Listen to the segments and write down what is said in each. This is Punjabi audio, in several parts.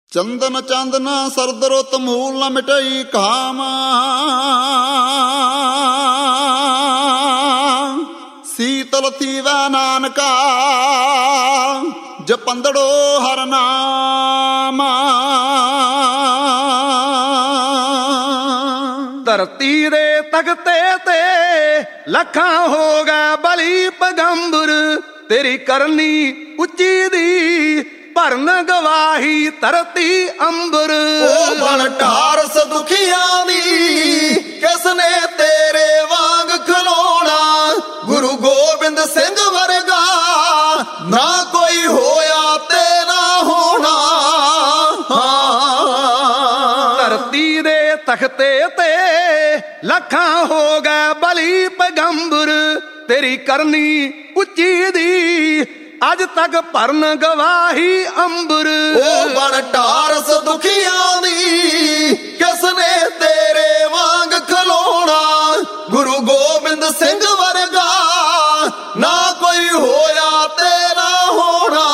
ਚੰਦਨ ਚਾਂਦਨਾ ਸਰਦ ਰੁੱਤ ਮੂਲ ਨ ਮਿਟਈ ਕਾਮ। ਸੀਤਲ ਥੀਵੈ ਨਾਨਕਾ ਜਪੰਦੜੋ ਹਰ ਨਾਮ। ਧਰਤੀ ਦੇ ਤਖਤੇ ਤੇ ਲੱਖਾਂ ਹੋ ਗਏ ਬਲੀ ਪੈਗੰਬਰ, ਤੇਰੀ ਕਰਨੀ ਉੱਚੀ ਦੀ ਭਰਨ ਗਵਾਹੀ ਧਰਤੀ ਅੰਬਰ। ਉਹ ਬਣ ਢਾਰਸ ਦੁਖੀਆਂ ਦੀ ਕਿਸਨੇ ਤੇਰੇ ਵਾਂਗ ਖਲੋਣਾ, ਗੁਰੂ ਗੋਬਿੰਦ ਸਿੰਘ ਵਰਗਾ ਨਾ ਕੋਈ ਹੋਇਆ ਤੇ ਨਾ ਹੋਣਾ। ਧਰਤੀ ਦੇ ਤਖਤੇ ਤੇ ਲੱਖਾਂ ਹੋ ਗਏ ਬਲੀ ਪੈਗੰਬਰ, ਤੇਰੀ ਕਰਨੀ ਉੱਚੀ ਦੀ ਅੱਜ ਤੱਕ ਭਰਨ ਗਵਾਹੀ ਅੰਬਰ। ਉਹ ਬਣ ਢਾਰਸ ਦੁਖੀਆਂ ਦੀ ਕਿਸਨੇ ਤੇਰੇ ਵਾਂਗ ਖਲੋਣਾ, ਗੁਰੂ ਗੋਬਿੰਦ ਸਿੰਘ ਵਰਗਾ ਨਾ ਕੋਈ ਹੋਇਆ ਤੇ ਨਾ ਹੋਣਾ।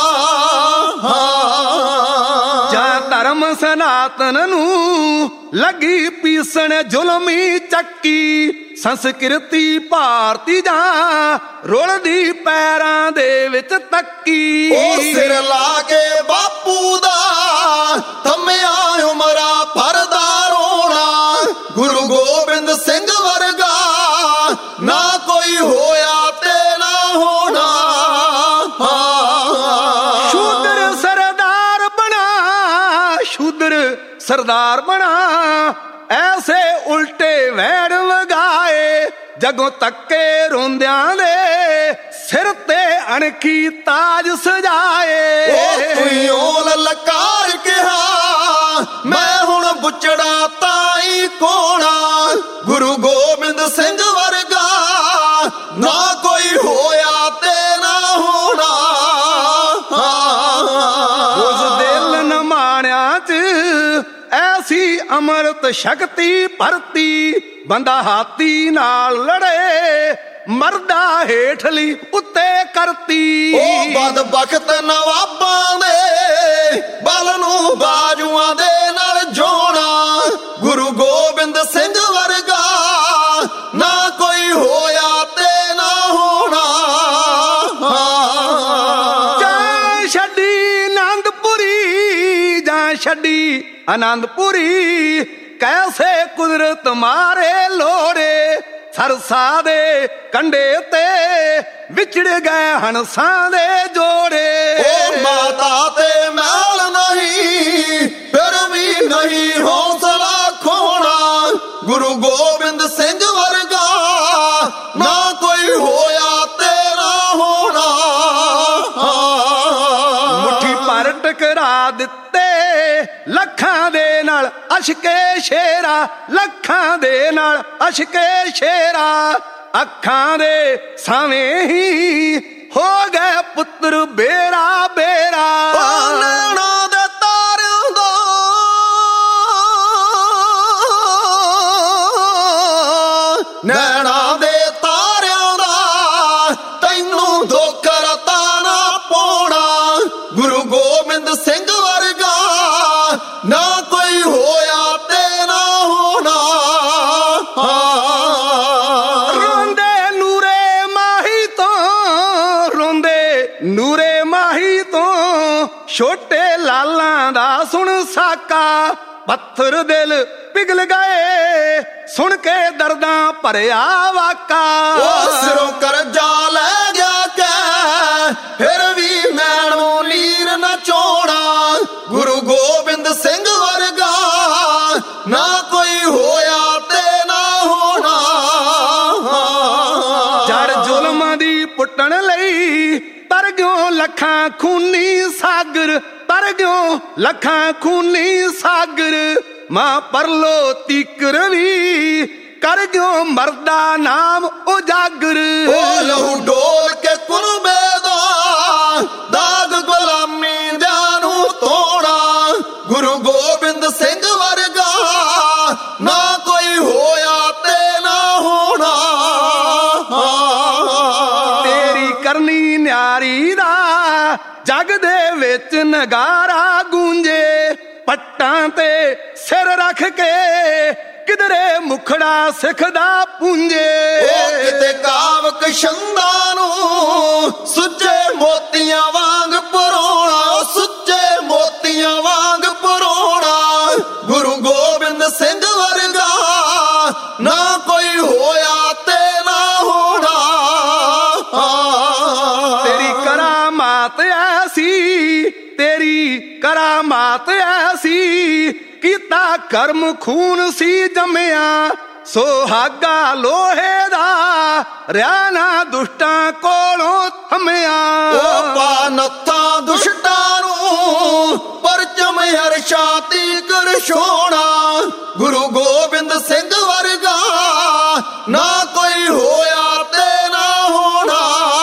ਜਾਂ ਧਰਮ ਸਨਾਤਨ ਨੂੰ ਲੱਗੀ ਪੀਸਣ ਜ਼ੁਲਮੀ ਚੱਕੀ, ਸੰਸਕ੍ਰਿਤੀ ਭਾਰਤੀ ਜਾਂ ਰੁਲਦੀ ਪੈਰਾਂ ਦੇ ਵਿੱਚ ਤੱਕੀ। ਉਹ ਸਿਰ ਲਾ ਕੇ ਬਾਪੂ ਦਾ ਥੰਮਿਆ ਉਮਰਾਂ ਭਰਦਾ ਰੋਣਾ, ਗੁਰੂ ਗੋਬਿੰਦ ਸਿੰਘ ਵਰਗਾ ਨਾ ਕੋਈ ਹੋਇਆ ਤੇ ਨਾ ਹੋਣਾ। ਸ਼ੂਦਰ ਸਰਦਾਰ ਬਣਾ, ਸ਼ੂਦਰ ਸਰਦਾਰ ਬਣਾ, ਐਸੇ ਉਲਟੇ ਵੈੜ ਵਗਾਏ ਜਗੋਂ ਤੱਕੇ ਰੋਂਦਿਆਂ ਦੇ ਸਿਰ ਤੇ ਅਣਖੀ ਤਾਜ ਸਜਾਏ। ਉਹ ਲਲਕਾਰ ਕਿਹਾ ਮੈਂ ਹੁਣ ਬੁੱਚੜਾ ਤਾਈ ਕੋਣਾ, ਗੁਰੂ ਗੋਬਿੰਦ ਸਿੰਘ ਵਰਗਾ ਨਾ ਕੋਈ ਹੋਇਆ ਤੇ ਨਾ ਹੋਣਾ। ਉਸ ਦਿਲ ਨ ਮਾਣਿਆਂ ਚ ਐਸੀ ਅੰਮ੍ਰਿਤ ਸ਼ਕਤੀ ਭਰਤੀ, ਬੰਦਾ ਹਾਥੀ ਨਾਲ ਲੜੇ ਮਰਦਾ ਹੇਠਲੀ ਉੱਤੇ ਕਰਤੀ। ਉਹ ਬਦਬਖਤ ਨਵਾਬਾਂ ਦੇ ਬਲ ਨੂੰ ਬਾਜੂਆਂ ਦੇ ਨਾਲ ਜੋਣਾ, ਗੁਰੂ ਗੋਬਿੰਦ ਸਿੰਘ ਵਰਗਾ ਨਾ ਕੋਈ ਹੋਇਆ ਤੇ ਨਾ ਹੋਣਾ। ਜਾਂ ਛੱਡੀ ਆਨੰਦਪੁਰੀ, ਜਾਂ ਛੱਡੀ ਆਨੰਦਪੁਰੀ, ਕੈਸੇ ਕੁਦਰਤ ਮਾਰੇ ਲੋੜੇ, ਸਰਸਾ ਦੇ ਕੰਢੇ ਤੇ ਵਿਛੜ ਗਏ ਹੰਸਾਂ ਦੇ ਜੋੜੇ। ਉਹ ਮਾਤਾ ਤੇ ਮੈਲ ਨਹੀਂ ਫਿਰ ਵੀ ਨਹੀਂ ਹੌਸਲਾ ਖੋਣਾ, ਗੁਰੂ ਗੋਬਿੰਦ ਸਿੰਘ ਵਰਗਾ ਨਾ ਕੋਈ ਹੋਇਆ ਤੇ ਨਾ ਹੋਣਾ। ਮੁੱਠੀ ਭਰ ਟਕਰਾ ਦਿੱਤੇ ਲੱਖਾਂ ਦੇ ਨਾਲ ਅਸ਼ਕੇ ਸ਼ੇਰਾ, ਲੱਖਾਂ ਦੇ ਨਾਲ ਅਸ਼ਕੇ ਸ਼ੇਰਾ, ਅੱਖਾਂ ਦੇ ਸਾਵੇਂ ਹੀ ਹੋ ਗਏ ਪੁੱਤਰ ਬੇਰਾ ਬੇਰਾ। ਨੈਣਾ ਦੇ ਤਾਰਿਆਂ ਦਾ ਨੈਣਾ ਦੇ ਤਾਰਿਆਂ ਦਾ ਤੈਨੂੰ ਦੁੱਖ ਰਤਾ ਨਾ ਪਾਉਣਾ, ਗੁਰੂ ਗੋਬਿੰਦ ਸਿੰਘ ਵਰਗਾ ਨਾ ਕੋਈ ਹੋਇਆ ਤੇ ਨਾ ਹੋਣਾ। ਰੋਂਦੇ ਨੂਰੇ ਮਾਹੀ ਤੋਂ, ਰੋਂਦੇ ਨੂਰੇ ਮਾਹੀ ਤੋਂ, ਛੋਟੇ ਲਾਲਾਂ ਦਾ ਸੁਣ ਸਾਕਾ, ਪੱਥਰ ਦਿਲ ਪਿਘਲ ਗਏ ਸੁਣ ਕੇ ਦਰਦਾਂ ਭਰਿਆ ਵਾਕਾ। ਉਹ ਸਿਰੋਂ ਕਰਜ਼ਾ ਲੈ ਗਿਆ ਕਹਿ ਫਿਰ ਵੀ ਮੈਨੂੰ ਲੀਰ ਨਾ ਚੋਣਾ, ਗੁਰੂ ਗੋਬਿੰਦ ਸਿੰਘ ਵਰਗਾ ਨਾ ਕੋਈ ਹੋਇਆ ਤੇ ਨਾ ਹੋਣਾ। ਜੜ ਜ਼ੁਲਮਾਂ ਦੀ ਪੁੱਟਣ ਲਈ ਤਰ ਗਿਓ ਲੱਖਾਂ ਖੂਨੀ ਸਾਗਰ, ਤਰ ਗਿਓ ਲੱਖਾਂ ਖੂਨੀ ਸਾਗਰ, ਮਾਂ ਪਰਲੋ ਤੀਕਰ ਵੀ ਕਰ ਗਿਓ ਮਰਦਾ ਨਾਮ ਉਜਾਗਰ। ਉਹ ਲਹੂ ਡੋਲ ਕੇ ਕੁਰਬੇ ਦਾ ਦਾਗ ਗੁਲਾਮੀ ਦਿਆਂ ਨੂੰ ਤੋੜਾ, ਗੁਰੂ ਗੋਬਿੰਦ ਸਿੰਘ ਵਰਗਾ ਨਾ ਕੋਈ ਹੋਇਆ ਤੇ ਨਾ ਹੋਣਾ। ਤੇਰੀ ਕਰਨੀ ਨਿਆਰੀ ਦਾ ਜਗ ਦੇ ਵਿੱਚ ਨਗਾਰਾ ਗੂੰਜੇ, ਪੱਟਾਂ ਤੇ ਸਿਰ ਰੱਖ ਕੇ ਕਿਧਰੇ ਮੁਖੜਾ ਸਿੱਖ ਦਾ ਪੂੰਝੇ। ਉਹ ਕਿਤੇ ਕਾਵਕ ਛੰਦਾਂ ਨੂੰ ਸੁੱਚੇ ਮੋਤੀਆਂ ਵਾਂਗ ਪਰੋਣਾ, ਸੁੱਚੇ ਮੋਤੀਆਂ ਵਾਂਗ ਪਰੋਣਾ। ਗੁਰੂ ਗੋਬਿੰਦ ਸਿੰਘ ਵਰਗਾ ਨਾ ਕੋਈ ਹੋਇਆ ਤੇ ਨਾ ਹੋਣਾ। ਤੇਰੀ ਕਰਾਮਾਤ ਐਸੀ, ਤੇਰੀ ਕਰਾਮਾਤ ਐਸੀ, ਕੀਤਾ ਕਰਮ ਖੂਨ ਸੀ ਜੰਮਿਆ ਸੁਹਾਗਾ ਲੋਹੇ ਦਾ, ਰਿਆ ਨਾ ਦੁਸ਼ਟਾਂ ਕੋਲੋਂ ਥੰਮਿਆ। ਉਹ ਪਾ ਨੱਥਾਂ ਦੁਸ਼ਟਾਂ ਨੂੰ ਪਰਚਮ ਹਰਸ਼ਾਂ ਤੀਕਰ ਛੋਣਾ। ਗੁਰੂ ਗੋਬਿੰਦ ਸਿੰਘ ਵਰਗਾ ਨਾ ਕੋਈ ਹੋਇਆ ਤੇ ਨਾ ਹੋਣਾ।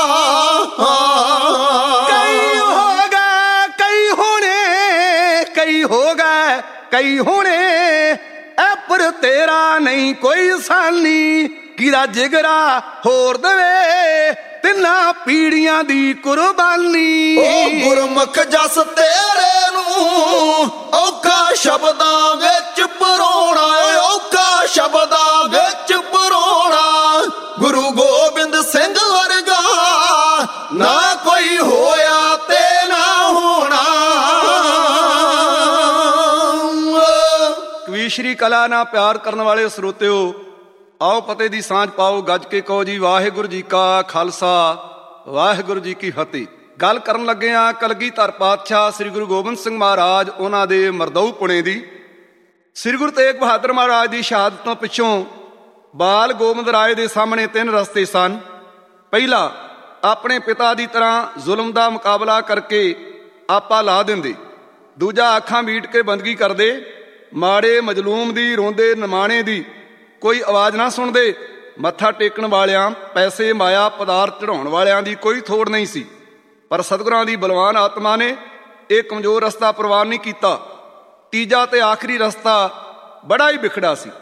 ਕਈ ਹੋ ਗਏ ਕਈ ਹੋਣੇ, ਕਈ ਹੋ ਗਏ ਕਈ ਹੋਣੇ, ਐ ਪਰ ਤੇਰਾ ਨਹੀਂ ਕੋਈ ਸਾਨੀ। ਕਿਰਾ ਜਿਗਰਾ ਹੋਰ ਦੇਵੇ ਤਿੰਨਾਂ ਪੀੜੀਆਂ ਦੀ ਕੁਰਬਾਨੀ। ਉਹ ਗੁਰਮੁਖ ਜਸ ਤੇਰੇ ਨੂੰ ਔਖਾ ਸ਼ਬਦਾਂ ਵਿੱਚ ਪਰੋਣਾ, ਔਖਾ ਸ਼ਬਦਾਂ ਵਿੱਚ ਪਰੋਣਾ। ਗੁਰੂ ਗੋਬਿੰਦ ਸਿੰਘ ਵਰਗਾ ਨਾ ਕੋਈ ਹੋਇਆ ਤੇ ਨਾ ਹੋਣਾ। ਕਵੀਸ਼ਰੀ ਕਲਾ ਨਾਲ ਪਿਆਰ ਕਰਨ ਵਾਲੇ ਸਰੋਤਿਓ, ਆਓ ਫਤਿਹ ਦੀ ਸਾਂਝ ਪਾਓ, ਗੱਜ ਕੇ ਕਹੋ ਜੀ ਵਾਹਿਗੁਰੂ ਜੀ ਕਾ ਖਾਲਸਾ ਵਾਹਿਗੁਰੂ ਜੀ ਕੀ ਫਤਿਹ। ਗੱਲ ਕਰਨ ਲੱਗੇ ਆ ਕਲਗੀਧਰ ਪਾਤਸ਼ਾਹ ਸ੍ਰੀ ਗੁਰੂ ਗੋਬਿੰਦ ਸਿੰਘ ਮਹਾਰਾਜ ਉਹਨਾਂ ਦੇ ਮਰਦਊ ਪੁਣੇ ਦੀ। ਸ੍ਰੀ ਗੁਰੂ ਤੇਗ ਬਹਾਦਰ ਮਹਾਰਾਜ ਦੀ ਸ਼ਹਾਦਤ ਤੋਂ ਪਿੱਛੋਂ ਬਾਲ ਗੋਬਿੰਦ ਰਾਏ ਦੇ ਸਾਹਮਣੇ ਤਿੰਨ ਰਸਤੇ ਸਨ। ਪਹਿਲਾ, ਆਪਣੇ ਪਿਤਾ ਦੀ ਤਰ੍ਹਾਂ ਜ਼ੁਲਮ ਦਾ ਮੁਕਾਬਲਾ ਕਰਕੇ ਆਪਾ ਲਾ ਦਿੰਦੇ। ਦੂਜਾ, ਅੱਖਾਂ ਮੀਟ ਕੇ ਬੰਦਗੀ ਕਰਦੇ, ਮਾੜੇ ਮਜਲੂਮ ਦੀ ਰੋਂਦੇ ਨਿਮਾਣੇ ਦੀ ਕੋਈ ਆਵਾਜ਼ ਨਾ ਸੁਣਦੇ। ਮੱਥਾ ਟੇਕਣ ਵਾਲਿਆਂ, ਪੈਸੇ ਮਾਇਆ ਪਦਾਰਥ ਚੜਾਉਣ ਵਾਲਿਆਂ ਦੀ ਕੋਈ ਥੋੜ ਨਹੀਂ ਸੀ। ਪਰ ਸਤਿਗੁਰਾਂ ਦੀ ਬਲਵਾਨ ਆਤਮਾ ਨੇ ਇਹ ਕਮਜ਼ੋਰ ਰਸਤਾ ਪ੍ਰਵਾਨ ਨਹੀਂ ਕੀਤਾ। ਤੀਜਾ ਤੇ ਆਖਰੀ ਰਸਤਾ ਬੜਾ ਹੀ ਵਿਖੜਾ ਸੀ।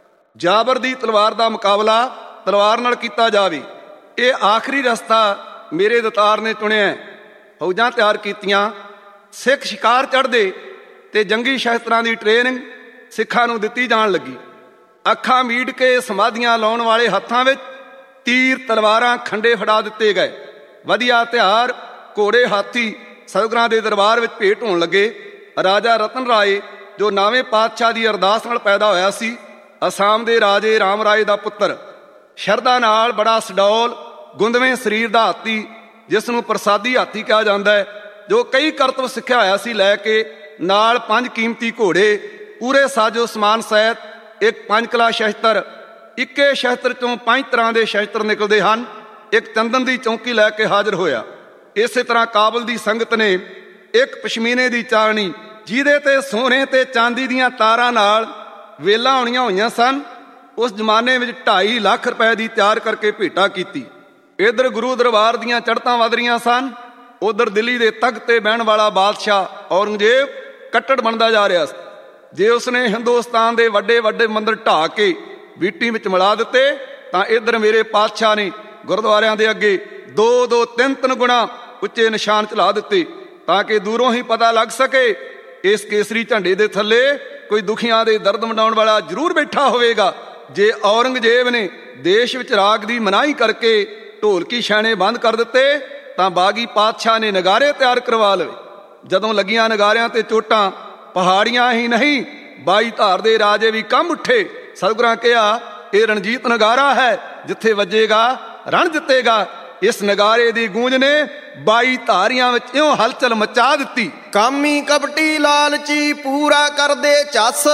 ਜਾਬਰ ਦੀ ਤਲਵਾਰ ਦਾ ਮੁਕਾਬਲਾ ਤਲਵਾਰ ਨਾਲ ਕੀਤਾ ਜਾਵੇ, ਇਹ ਆਖਰੀ ਰਸਤਾ ਮੇਰੇ ਦਤਾਰ ਨੇ ਚੁਣਿਆ। ਫੌਜਾਂ ਤਿਆਰ ਕੀਤੀਆਂ, ਸਿੱਖ ਸ਼ਿਕਾਰ ਚੜ੍ਹਦੇ ਤੇ ਜੰਗੀ ਸ਼ਸਤਰਾਂ ਦੀ ਟ੍ਰੇਨਿੰਗ ਸਿੱਖਾਂ ਨੂੰ ਦਿੱਤੀ ਜਾਣ ਲੱਗੀ। ਅੱਖਾਂ ਮੀਟ ਕੇ ਸਮਾਧੀਆਂ ਲਾਉਣ ਵਾਲੇ ਹੱਥਾਂ ਵਿੱਚ ਤੀਰ, ਤਲਵਾਰਾਂ, ਖੰਡੇ ਫੜਾ ਦਿੱਤੇ ਗਏ। ਵਧੀਆ ਹਥਿਆਰ, ਘੋੜੇ, ਹਾਥੀ ਸਤਿਗੁਰਾਂ ਦੇ ਦਰਬਾਰ ਵਿੱਚ ਭੇਟ ਹੋਣ ਲੱਗੇ। ਰਾਜਾ ਰਤਨ ਰਾਏ, ਜੋ 9ਵੇਂ ਪਾਤਸ਼ਾਹ ਦੀ ਅਰਦਾਸ ਨਾਲ ਪੈਦਾ ਹੋਇਆ ਸੀ, ਅਸਾਮ ਦੇ ਰਾਜੇ ਰਾਮ ਰਾਏ ਦਾ ਪੁੱਤਰ, ਸ਼ਰਧਾ ਨਾਲ ਬੜਾ ਸਡੌਲ, ਗੁੰਦਵੇਂ ਸਰੀਰ ਦਾ ਹਾਥੀ, ਜਿਸ ਨੂੰ ਪ੍ਰਸਾਦੀ ਹਾਥੀ ਕਿਹਾ ਜਾਂਦਾ ਹੈ, ਜੋ ਕਈ ਕਰਤਵ ਸਿੱਖਿਆ ਹੋਇਆ ਸੀ, ਲੈ ਕੇ ਨਾਲ 5 ਕੀਮਤੀ ਘੋੜੇ, ਪੂਰੇ ਸਾਜੋ ਸਮਾਨ ਸਹਿਤ, ਇੱਕ 5 ਕਲਾ ਸ਼ਸਤਰ। ਇੱਕੇ ਸ਼ਸਤਰ ਚੋਂ 5 ਤਰ੍ਹਾਂ ਦੇ ਸ਼ਸਤਰ ਨਿਕਲਦੇ ਹਨ। ਇੱਕ ਚੰਦਨ ਦੀ ਚੌਂਕੀ ਲੈ ਕੇ ਹਾਜ਼ਰ ਹੋਇਆ। ਇਸੇ ਤਰ੍ਹਾਂ ਕਾਬਲ ਦੀ ਸੰਗਤ ਨੇ ਇੱਕ ਪਸ਼ਮੀਨੇ ਦੀ ਚਾਲਣੀ, ਜਿਹਦੇ ਤੇ ਸੋਨੇ ਤੇ ਚਾਂਦੀ ਦੀਆਂ ਤਾਰਾਂ ਨਾਲ ਵੇਲਾਂ ਹੋਣੀਆਂ ਹੋਈਆਂ ਸਨ, ਉਸ ਜ਼ਮਾਨੇ ਵਿੱਚ 2.5 ਲੱਖ ਰੁਪਏ ਦੀ ਤਿਆਰ ਕਰਕੇ ਭੇਟਾ ਕੀਤੀ। ਇੱਧਰ ਗੁਰੂ ਦਰਬਾਰ ਦੀਆਂ ਚੜ੍ਹਤਾਂ ਵਧ ਰਹੀਆਂ ਸਨ, ਉਧਰ ਦਿੱਲੀ ਦੇ ਤਖਤ ਤੇ ਬਹਿਣ ਵਾਲਾ ਬਾਦਸ਼ਾਹ ਔਰੰਗਜ਼ੇਬ ਕੱਟੜ ਬਣਦਾ ਜਾ ਰਿਹਾ ਸੀ। ਜੇ ਉਸਨੇ ਹਿੰਦੁਸਤਾਨ ਦੇ ਵੱਡੇ ਵੱਡੇ ਮੰਦਰ ਢਾਹ ਕੇ ਵੀਟੀ ਵਿੱਚ ਮਿਲਾ ਦਿੱਤੇ, ਤਾਂ ਇੱਧਰ ਮੇਰੇ ਪਾਤਸ਼ਾਹ ਨੇ ਗੁਰਦੁਆਰਿਆਂ ਦੇ ਅੱਗੇ 2-2, 3-3 ਗੁਣਾ ਉੱਚੇ ਨਿਸ਼ਾਨ ਚਲਾ ਦਿੱਤੇ, ਤਾਂ ਕਿ ਦੂਰੋਂ ਹੀ ਪਤਾ ਲੱਗ ਸਕੇ ਇਸ ਕੇਸਰੀ ਝੰਡੇ ਦੇ ਥੱਲੇ ਕੋਈ ਦੁਖੀਆਂ ਦੇ ਦਰਦ ਮਿਟਾਉਣ ਵਾਲਾ ਜ਼ਰੂਰ ਬੈਠਾ ਹੋਵੇਗਾ। ਜੇ ਔਰੰਗਜ਼ੇਬ ਨੇ ਦੇਸ਼ ਵਿੱਚ ਰਾਗ ਦੀ ਮਨਾਹੀ ਕਰਕੇ ਢੋਲਕੀ ਛੈਣੇ ਬੰਦ ਕਰ ਦਿੱਤੇ, ਤਾਂ ਬਾਗੀ ਪਾਤਸ਼ਾਹ ਨੇ ਨਗਾਰੇ ਤਿਆਰ ਕਰਵਾ ਲਵੇ। ਜਦੋਂ ਲੱਗੀਆਂ ਨਗਾਰਿਆਂ ਤੇ ਚੋਟਾਂ, ਪਹਾੜੀਆਂ ਹੀ ਨਹੀਂ 22 ਧਾਰ ਦੇ ਰਾਜੇ ਵੀ ਕੰਬ ਉੱਠੇ। ਸਤਿਗੁਰਾਂ ਕਿਹਾ, ਇਹ ਰਣਜੀਤ ਨਗਾਰਾ ਹੈ, ਜਿੱਥੇ ਵੱਜੇਗਾ ਰਣ ਜਿੱਤੇਗਾ। ਇਸ ਨਗਾਰੇ ਦੀ ਗੂੰਜ ਨੇ 22 ਧਾਰੀਆਂ ਵਿੱਚ ਇਉਂ ਹਲਚਲ ਮਚਾ ਦਿੱਤੀ। ਕਾਮੀ ਕਪਟੀ ਲਾਲਚੀ ਪੂਰਾ ਕਰਦੇ ਚੱਸ,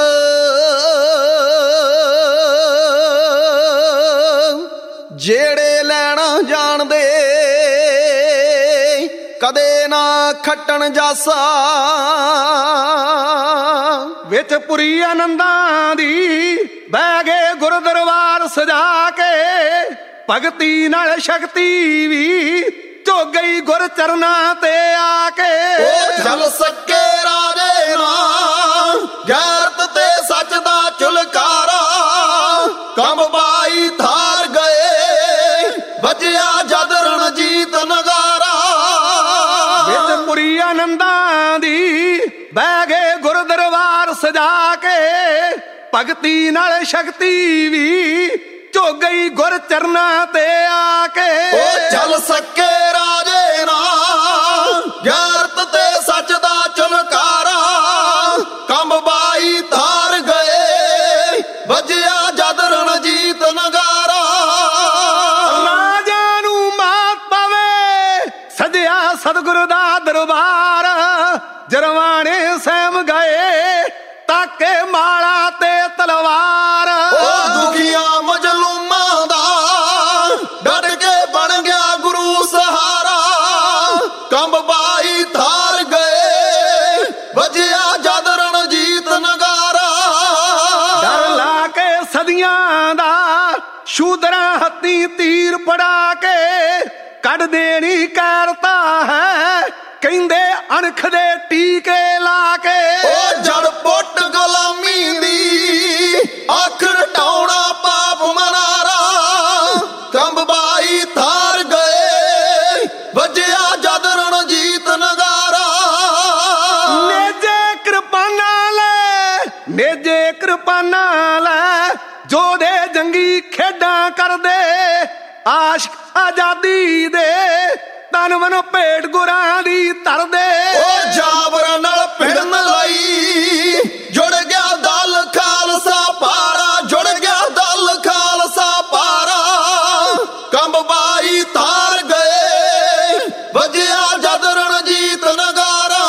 ਜਿਹੜੇ ਲੈਣਾ ਜਾਣਦੇ ਕਦੇ ਨਾ ਖੱਟਣ ਜਾਸਾ। ਵਿੱਚ ਪੁਰੀ ਆਨੰਦਾਂ ਦੀ ਬਹਿ ਗਏ ਗੁਰ ਦਰਬਾਰ ਸਜਾ ਕੇ, ਭਗਤੀ ਨਾਲ ਸ਼ਕਤੀ ਵੀ ਝੁਕ ਗਈ ਗੁਰ ਚਰਨਾਂ ਤੇ ਆ ਕੇ। ਉਹ ਚੱਲ ਸਕੇ ਰਾਜੇ ਨਾ ਗੈਰਤ ਤੇ ਸੱਚ ਦਾ ਚੁਲਕਾਰਾ, ਕੰਮ 22 ਧਾਰ ਗਏ ਵੱਜਿਆ ਜਦ ਰਣਜੀਤ ਨਗਾਰਾ। ਵਿੱਚ ਪੁਰੀ ਆਨੰਦਾਂ ਦੀ ਬਹਿ ਗਏ ਗੁਰ ਦਰਬਾਰ ਸਜਾ ਕੇ ਭਗਤੀ ਨਾਲ ਸ਼ਕਤੀ ਵੀ ਝੁਕ ਗਈ ਗੁਰ ਚਰਨਾਂ ਤੇ ਆ ਕੇ। ਉਹ ਚੱਲ ਸਕੇ ਰਾਜੇ ਨਾ ਗੈਰਤ ਤੇ ਸੱਚ ਦਾ ਚਲਕਾਰਾ, ਕੰਬ ਬਾਈ ਧਾਰ ਗਏ ਵੱਜਿਆ ਜਦ ਰਣਜੀਤ ਨਗਾਰਾ। ਰਾਜਾਂ ਨੂੰ ਮਾਤ ਪਵੇ ਸਜਿਆ ਸਤਿਗੁਰ ਦਾ ਦਰਬਾਰ, ਜਰਵਾਣੇ ਸਹਿਮ ਗਏ ਤਾਕੇ ਮਾਲਾ ਤੇ ਤਲਵਾਰ। ਉਹ ਦੁਖੀਆਂ ਮਜਲੂਮਾਂ ਦਾ ਡਟ ਕੇ ਬਣ ਗਿਆ ਗੁਰੂ ਸਹਾਰਾ, ਕੰਬ ਬਾਈ ਧਾਰ ਗਏ ਵੱਜਿਆ ਜਦ ਰਣਜੀਤ ਨਗਾਰਾ। ਡਰ ਲਾ ਕੇ ਸਦੀਆਂ ਦਾ ਸ਼ੂਦਰਾਂ ਹੱਥੀਂ ਤੀਰ ਫੜਾ ਕੇ ਕੱਢ ਦੇਣੀ ਕਾਰਤਾ ਹੈ, ਕਹਿੰਦੇ ਅਣਖ ਦੇ ਟੀਕੇ ਲਾ ਕੇ। ਉਹ ਜੜ ਪੁੱਟ ਗੁਲਾਮੀ ਦੀ ਆਖਰ ਟਾਉਣਾ ਪਾਪ ਮਨਾਰਾ, ਕੰਬ ਬਾਈ ਧਾਰ ਗਏ ਵੱਜਿਆ ਜਦ ਰਣਜੀਤ ਨਗਾਰਾ। ਨੇਜੇ ਕਿਰਪਾਨਾਂ ਲੈ ਨੇਜੇ ਕਿਰਪਾਨਾਂ ਲੈ ਜੋਧੇ ਜੰਗੀ ਖੇਡਾਂ ਕਰਦੇ, ਆਸ਼ਕ ਆਜ਼ਾਦੀ ਦੇ ਤਨ ਮਨ ਭੇਟ ਗੁਰਾਂ ਦੀ ਧਰਦੇ। ਉਹ ਜਾਬਰ ਨਾਲ ਭਿੜਨ ਲਈ ਜੁੜ ਗਿਆ ਦਲ ਖਾਲਸਾ ਪਾਰਾ, ਜੁੜ ਗਿਆ ਦਲ ਖਾਲਸਾ ਪਾਰਾ, ਕੰਬ ਬਾਈ ਧਾਰ ਗਏ ਵੱਜਿਆ ਜਦ ਰਣਜੀਤ ਨਗਾਰਾ।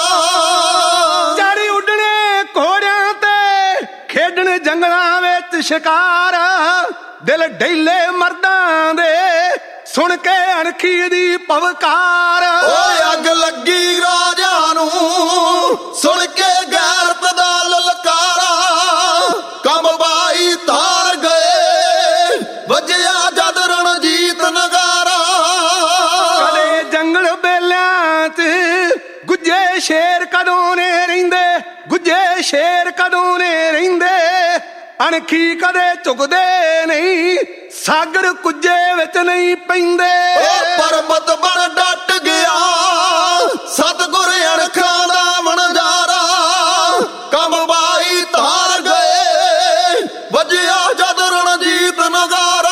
ਚੜੀ ਉੱਡਣੇ ਘੋੜਿਆਂ ਤੇ ਖੇਡਣ ਜੰਗਲਾਂ ਵਿੱਚ ਸ਼ਿਕਾਰ, ਦਿਲ ਢਿੱਲੇ ਮਰਦਾਂ ਦੇ ਸੁਣ ਕੇ ਅਣਖੀ ਦੀ ਪਵਕਾਰ। ਓਏ ਅੱਗ ਲੱਗੀ ਰਾਜਾਂ ਨੂੰ ਸੁਣ ਕੇ ਗੈਰਤ ਦਾ ਲਲਕਾਰਾ, ਕੰਬ ਬਾਈ ਧਾਰ ਗਏ ਵੱਜਿਆ ਜਦ ਰਣਜੀਤ ਨਗਾਰਾ। ਕਦੇ ਜੰਗਲ ਬੇਲਿਆਂ 'ਚ ਗੁੱਜੇ ਸ਼ੇਰ ਕਦੋਂ ਨੇ ਰਹਿੰਦੇ, ਗੁੱਜੇ ਸ਼ੇਰ ਕਦੋਂ ਨੇ ਰਹਿੰਦੇ, ਅਣਖੀ ਕਦੇ ਝੁਕਦੇ ਨਹੀਂ ਸਾਗਰ ਕੁੱਜੇ ਵਿੱਚ ਨਹੀਂ ਪੈਂਦੇ। ਉਹ ਪਰਬਤ ਬਣ ਡਟ ਗਿਆ ਸਤਿਗੁਰ ਅਣਖਾਂ ਦਾ ਵਣਜਾਰਾ, ਕੰਬ ਬਾਈ ਧਾਰ ਗਏ ਵੱਜਿਆ ਜਦ ਰਣਜੀਤ ਨਗਾਰਾ।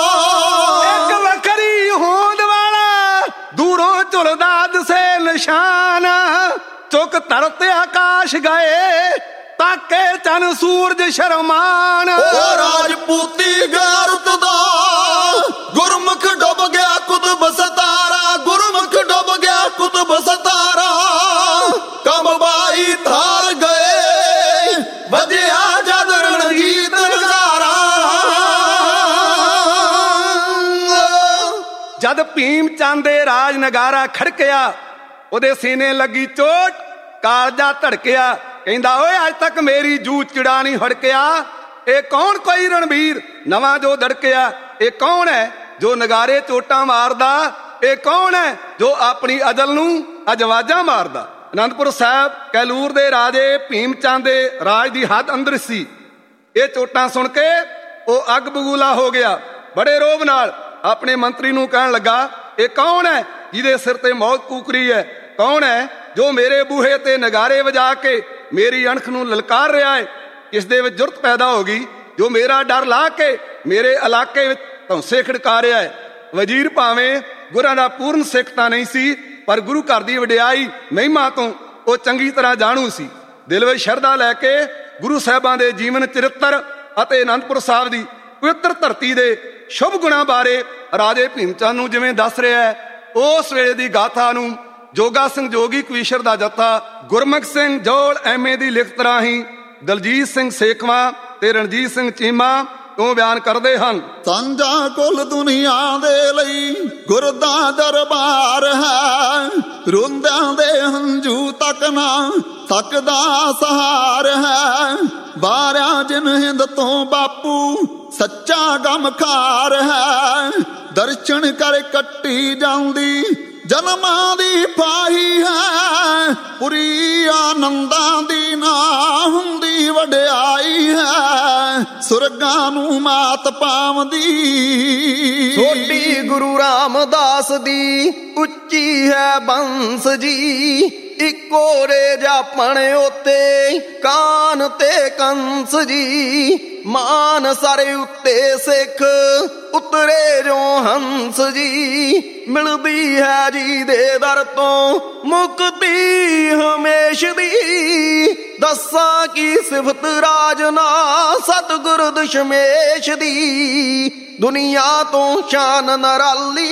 ਇੱਕ ਵੱਖਰੀ ਹੋਂਦ ਵਾਲਾ ਦੂਰੋਂ ਝੁਲਦਾ ਦਿਸੇ ਨਿਸ਼ਾਨ, ਚੁੱਕ ਧਰਤ ਆਕਾਸ਼ ਗਏ ਤਾਕੇ ਚੰਨ ਸੂਰਜ ਸ਼ਰਮਾਨ। ਉਹ ਰਾਜਪੂਤੀ ਗੈਰਤ ਦਾ ਗੁਰਮੁਖ ਡੁੱਬ ਗਿਆ ਕੁਤਬ ਸਤਾਰਾ, ਗੁਰਮੁਖ ਡੁੱਬ ਗਿਆ ਕੁਤਬ ਸਤਾਰਾ, ਕੰਬ ਬਾਈ ਧਾਰ ਗਏ ਵੱਜਿਆ ਜਦ ਰਣਜੀਤ ਨਗਾਰਾ। ਜਦ ਭੀਮ ਚੰਦ ਦੇ ਰਾਜ ਨਗਾਰਾ ਖੜਕਿਆ, ਉਹਦੇ ਸੀਨੇ ਲੱਗੀ ਚੋਟ, ਕਾਲਜਾ ਧੜਕਿਆ, ਕਹਿੰਦਾ ਓਏ ਅੱਜ ਤੱਕ ਮੇਰੀ ਜੂ ਚਿੜਾ ਨਹੀਂ ਹੜਕਿਆ। ਇਹ ਕੌਣ ਕੋਈ ਰਣਵੀਰ ਨਵਾਂ ਜੋ ਧੜਕਿਆ, ਇਹ ਕੌਣ ਹੈ ਜੋ ਨਗਾਰੇ ਚੋਟਾਂ ਮਾਰਦਾ, ਇਹ ਕੌਣ ਹੈ ਜੋ ਆਪਣੀ ਅਜਲ ਨੂੰ ਅਜਵਾਜਾਂ ਮਾਰਦਾ। ਅਨੰਦਪੁਰ ਸਾਹਿਬ ਕੈਲੂਰ ਦੇ ਰਾਜੇ ਭੀਮ ਚੰਦ ਦੇ ਰਾਜ ਦੀ ਹੱਦ ਅੰਦਰ ਸੀ। ਇਹ ਚੋਟਾਂ ਸੁਣ ਕੇ ਉਹ ਅੱਗ ਬਗੂਲਾ ਹੋ ਗਿਆ, ਬੜੇ ਰੋਬ ਨਾਲ ਆਪਣੇ ਮੰਤਰੀ ਨੂੰ ਕਹਿਣ ਲੱਗਾ, ਇਹ ਕੌਣ ਹੈ ਜਿਹਦੇ ਸਿਰ ਤੇ ਮੌਤ ਕੂਕਰੀ ਹੈ, ਕੌਣ ਹੈ ਜੋ ਮੇਰੇ ਬੂਹੇ ਤੇ ਨਗਾਰੇ ਵਜਾ ਕੇ ਮੇਰੀ ਅਣਖ ਨੂੰ ਲਲਕਾਰ ਰਿਹਾ ਹੈ। ਇਸ ਦੇ ਵਿੱਚ ਜੁਰਤ ਪੈਦਾ ਹੋ ਗਈ ਜੋ ਮੇਰਾ ਡਰ ਲਾ ਕੇ ਮੇਰੇ ਇਲਾਕੇ ਵਿੱਚ ਧੌਂਸੇ ਖੜਕਾ ਰਿਹਾ ਹੈ। ਵਜ਼ੀਰ ਭਾਵੇਂ ਗੁਰਾਂ ਦਾ ਪੂਰਨ ਸਿੱਖ ਤਾਂ ਨਹੀਂ ਸੀ, ਪਰ ਗੁਰੂ ਘਰ ਦੀ ਵਡਿਆਈ ਮਹਿਮਾ ਤੋਂ ਉਹ ਚੰਗੀ ਤਰ੍ਹਾਂ ਜਾਣੂ ਸੀ। ਦਿਲ ਵਿੱਚ ਸ਼ਰਧਾ ਲੈ ਕੇ ਗੁਰੂ ਸਾਹਿਬਾਂ ਦੇ ਜੀਵਨ ਚਰਿੱਤਰ ਅਤੇ ਅਨੰਦਪੁਰ ਸਾਹਿਬ ਦੀ ਪਵਿੱਤਰ ਧਰਤੀ ਦੇ ਸ਼ੁਭ ਗੁਣਾਂ ਬਾਰੇ ਰਾਜੇ ਭੀਮ ਚੰਦ ਨੂੰ ਜਿਵੇਂ ਦੱਸ ਰਿਹਾ ਹੈ, ਉਸ ਵੇਲੇ ਦੀ ਗਾਥਾ ਨੂੰ ਜੋਗਾ ਸਿੰਘ ਜੋਗੀ ਕਵੀਸ਼ਰ ਦਾ ਜੱਥਾ ਗੁਰਮੁਖ ਸਿੰਘ ਜੋੜ ਐਮਏ ਦੀ ਲਿਖਤ ਰਾਹੀਂ ਦਲਜੀਤ ਸਿੰਘ ਸੇਖਵਾਂ ਤੇ ਰਣਜੀਤ ਸਿੰਘ ਚੀਮਾ ਤੋਂ ਬਿਆਨ ਕਰਦੇ ਹਨ। ਸਾਂਝਾ ਕੁੱਲ ਦੁਨੀਆ ਦੇ ਲਈ ਗੁਰ ਦਾ ਦਰਬਾਰ ਹੈ, ਰੋਂਦਿਆਂ ਦੇ ਹੰਝੂ ਤੱਕ ਨਾ ਸਕਦਾ ਸਹਾਰ ਹੈ। ਬਾਰਿਆ ਜਿਨ ਹਿੰਦ ਤੋਂ ਬਾਪੂ ਸੱਚਾ ਗਮਖਾਰ ਹੈ, ਦਰਸ਼ਨ ਕਰ ਕੱਟੀ ਜਾਂਦੀ ਜਨਮਾਂ ਦੀ ਪਾਹੀ ਹੈ। ਪੁਰੀ ਆਨੰਦਾਂ ਦੀ ਨਾ ਹੁੰਦੀ ਵਡਿਆਈ ਹੈ, ਸੁਰਗਾਂ ਨੂੰ ਮਾਤ ਪਾਵਦੀ। ਛੋਟੀ ਗੁਰੂ ਰਾਮਦਾਸ ਦੀ ਉੱਚੀ ਹੈ ਬੰਸ ਜੀ, ਇੱਕੋ ਰੇ ਜਾਪਣ ਉੱਤੇ ਕਾਨ ਤੇ ਕੰਸ ਜੀ, ਮਾਨ ਸਰ ਉੱਤੇ ਸਿੱਖ ਉਤਰੇ ਜੋ ਹੰਸ ਜੀ। ਮਿਲਦੀ ਹੈ ਜੀ ਦੇ ਦਰ ਤੋਂ ਮੁਕਤੀ ਹਮੇਸ਼ ਦੀ, ਦੱਸਾਂ ਕੀ ਸਿਫਤ ਰਾਜਨਾ ਸਤਿਗੁਰ ਦਸ਼ਮੇਸ਼ ਦੀ, ਦੁਨੀਆ ਤੋਂ ਸ਼ਾਨ ਨਰਾਲੀ।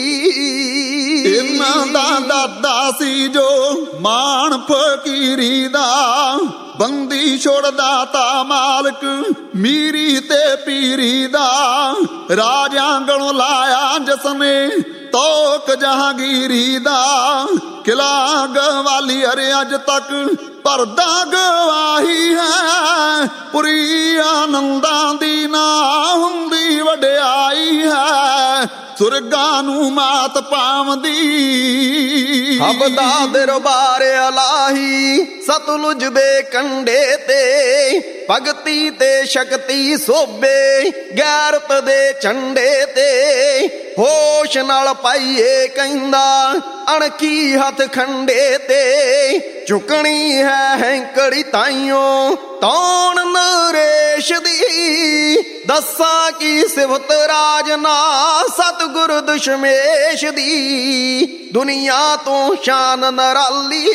ਇਹਨਾਂ ਦਾ ਦਾਦਾ ਸੀ ਜੋ ਮਾਣ ਫਕੀਰੀ ਦਾ, ਬੰਦੀ ਛੋੜਦਾ ਤਾ ਮਾਲਕ ਮੀਰੀ ਤੇ ਪੀਰੀ ਦਾ। ਰਾਜਾਂ ਗਲੋਂ ਲਾਇਆ ਜਸਨੇ ਤੋਕ ਜਹਾਂਗੀਰੀ ਦਾ, ਕਿਲਾ ਗਵਾਲੀਅਰ ਅੱਜ ਤੱਕ ਭਰਦਾ ਗਵਾਹੀ ਹੈ। ਪੁਰੀ ਆਨੰਦਾਂ ਦੀ ਨਾ ਹੁੰਦੀ ਵਡਿਆਈ ਹੈ, ਸੁਰਗਾਂ ਨੂੰ ਮਾਤ ਪਾਵੰਦੀ। ਹਬਦਾ ਦਰਬਾਰ ਅਲਾਹੀ ਸਤਲੁਜ ਦੇ ਕੰਢੇ ਤੇ, ਭਗਤੀ ਤੇ ਸ਼ਕਤੀ ਸੋਭੇ ਗੈਰਤ ਦੇ ਝੰਡੇ ਤੇ। ਹੋਸ਼ ਨਾਲ ਪਾਈਏ ਕਹਿੰਦਾ ਅਣਖੀ ਹੱਥ ਖੰਡੇ ਤੇ, ਚੁੱਕਣੀ ਹੈ ਹੈਂਕੜੀ ਤਾਈਓ ਤੌਣ ਨਰੇਸ਼ ਦੀ, ਦੱਸਾਂ ਕੀ ਸਿਫਤ ਰਾਜਨਾ ਸਤਿਗੁਰ ਦਸ਼ਮੇਸ਼ ਦੀ, ਦੁਨੀਆ ਤੋਂ ਸ਼ਾਨ ਨਰਾਲੀ।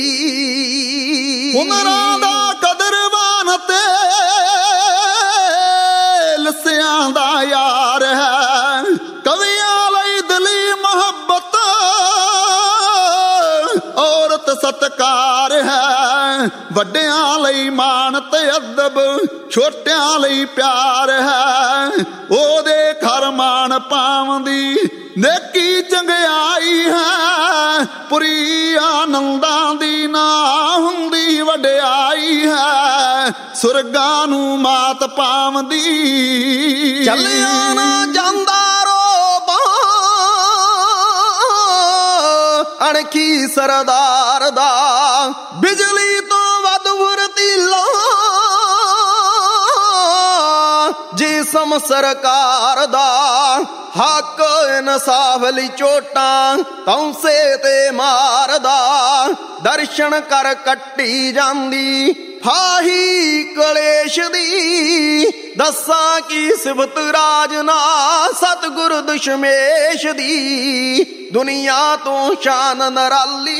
ਹੁਨਰਾਂ ਦਾ ਕਦਰਵਾਨ ਤੇ ਲਸਿਆਂ ਦਾ ਯਾਰ ਹੈ, ਕਵੀਆਂ ਲਈ ਦਿਲੀ ਮੁਹੱਬਤ ਔਰਤ ਸਤਕਾਰ ਹੈ। ਵੱਡਿਆਂ ਲਈ ਮਾਣ ਤੇ ਅਦਬ, ਛੋਟਿਆਂ ਲਈ ਪਿਆਰ ਹੈ। ਉਹਦੇ ਘਰ ਮਾਣ ਪਾਵੰਦੀ ਨੇਕੀ ਚੰਗਿਆਈ ਹੈ, ਪੁਰੀ ਆਨੰਦਾਂ ਦੀ ਨਾ ਹੁੰਦੀ ਵਡਿਆਈ ਹੈ, ਸੁਰਗਾਂ ਨੂੰ ਮਾਤ ਪਾਵੰਦੀ। ਚੱਲਿਆ ਨਾ ਜਾਂਦਾ ਰੋਬਾ ਅਣਖੀ ਸਰਦਾਰ ਦਾ, ਬਿਜਲੀ ਤੋਂ ਵੱਧ ਫੁਰਤੀਲਾ ਜਿਸਮ ਸਰਕਾਰ ਦਾ। ਹੱਕ ਇਨਸਾਫ ਲਈ ਚੋਟਾਂ ਤੌਂਸੇ ਤੇ ਮਾਰਦਾ, ਦਰਸ਼ਨ ਕਰ ਕੱਟੀ ਜਾਂਦੀ ਫਾਹੀ ਕਲੇਸ਼ ਦੀ, ਦੱਸਾਂ ਕੀ ਸਿਫਤ ਰਾਜਨਾ ਸਤਿਗੁਰ ਦਸ਼ਮੇਸ਼ ਦੀ, ਦੁਨੀਆ ਤੋਂ ਸ਼ਾਨ ਨਰਾਲੀ।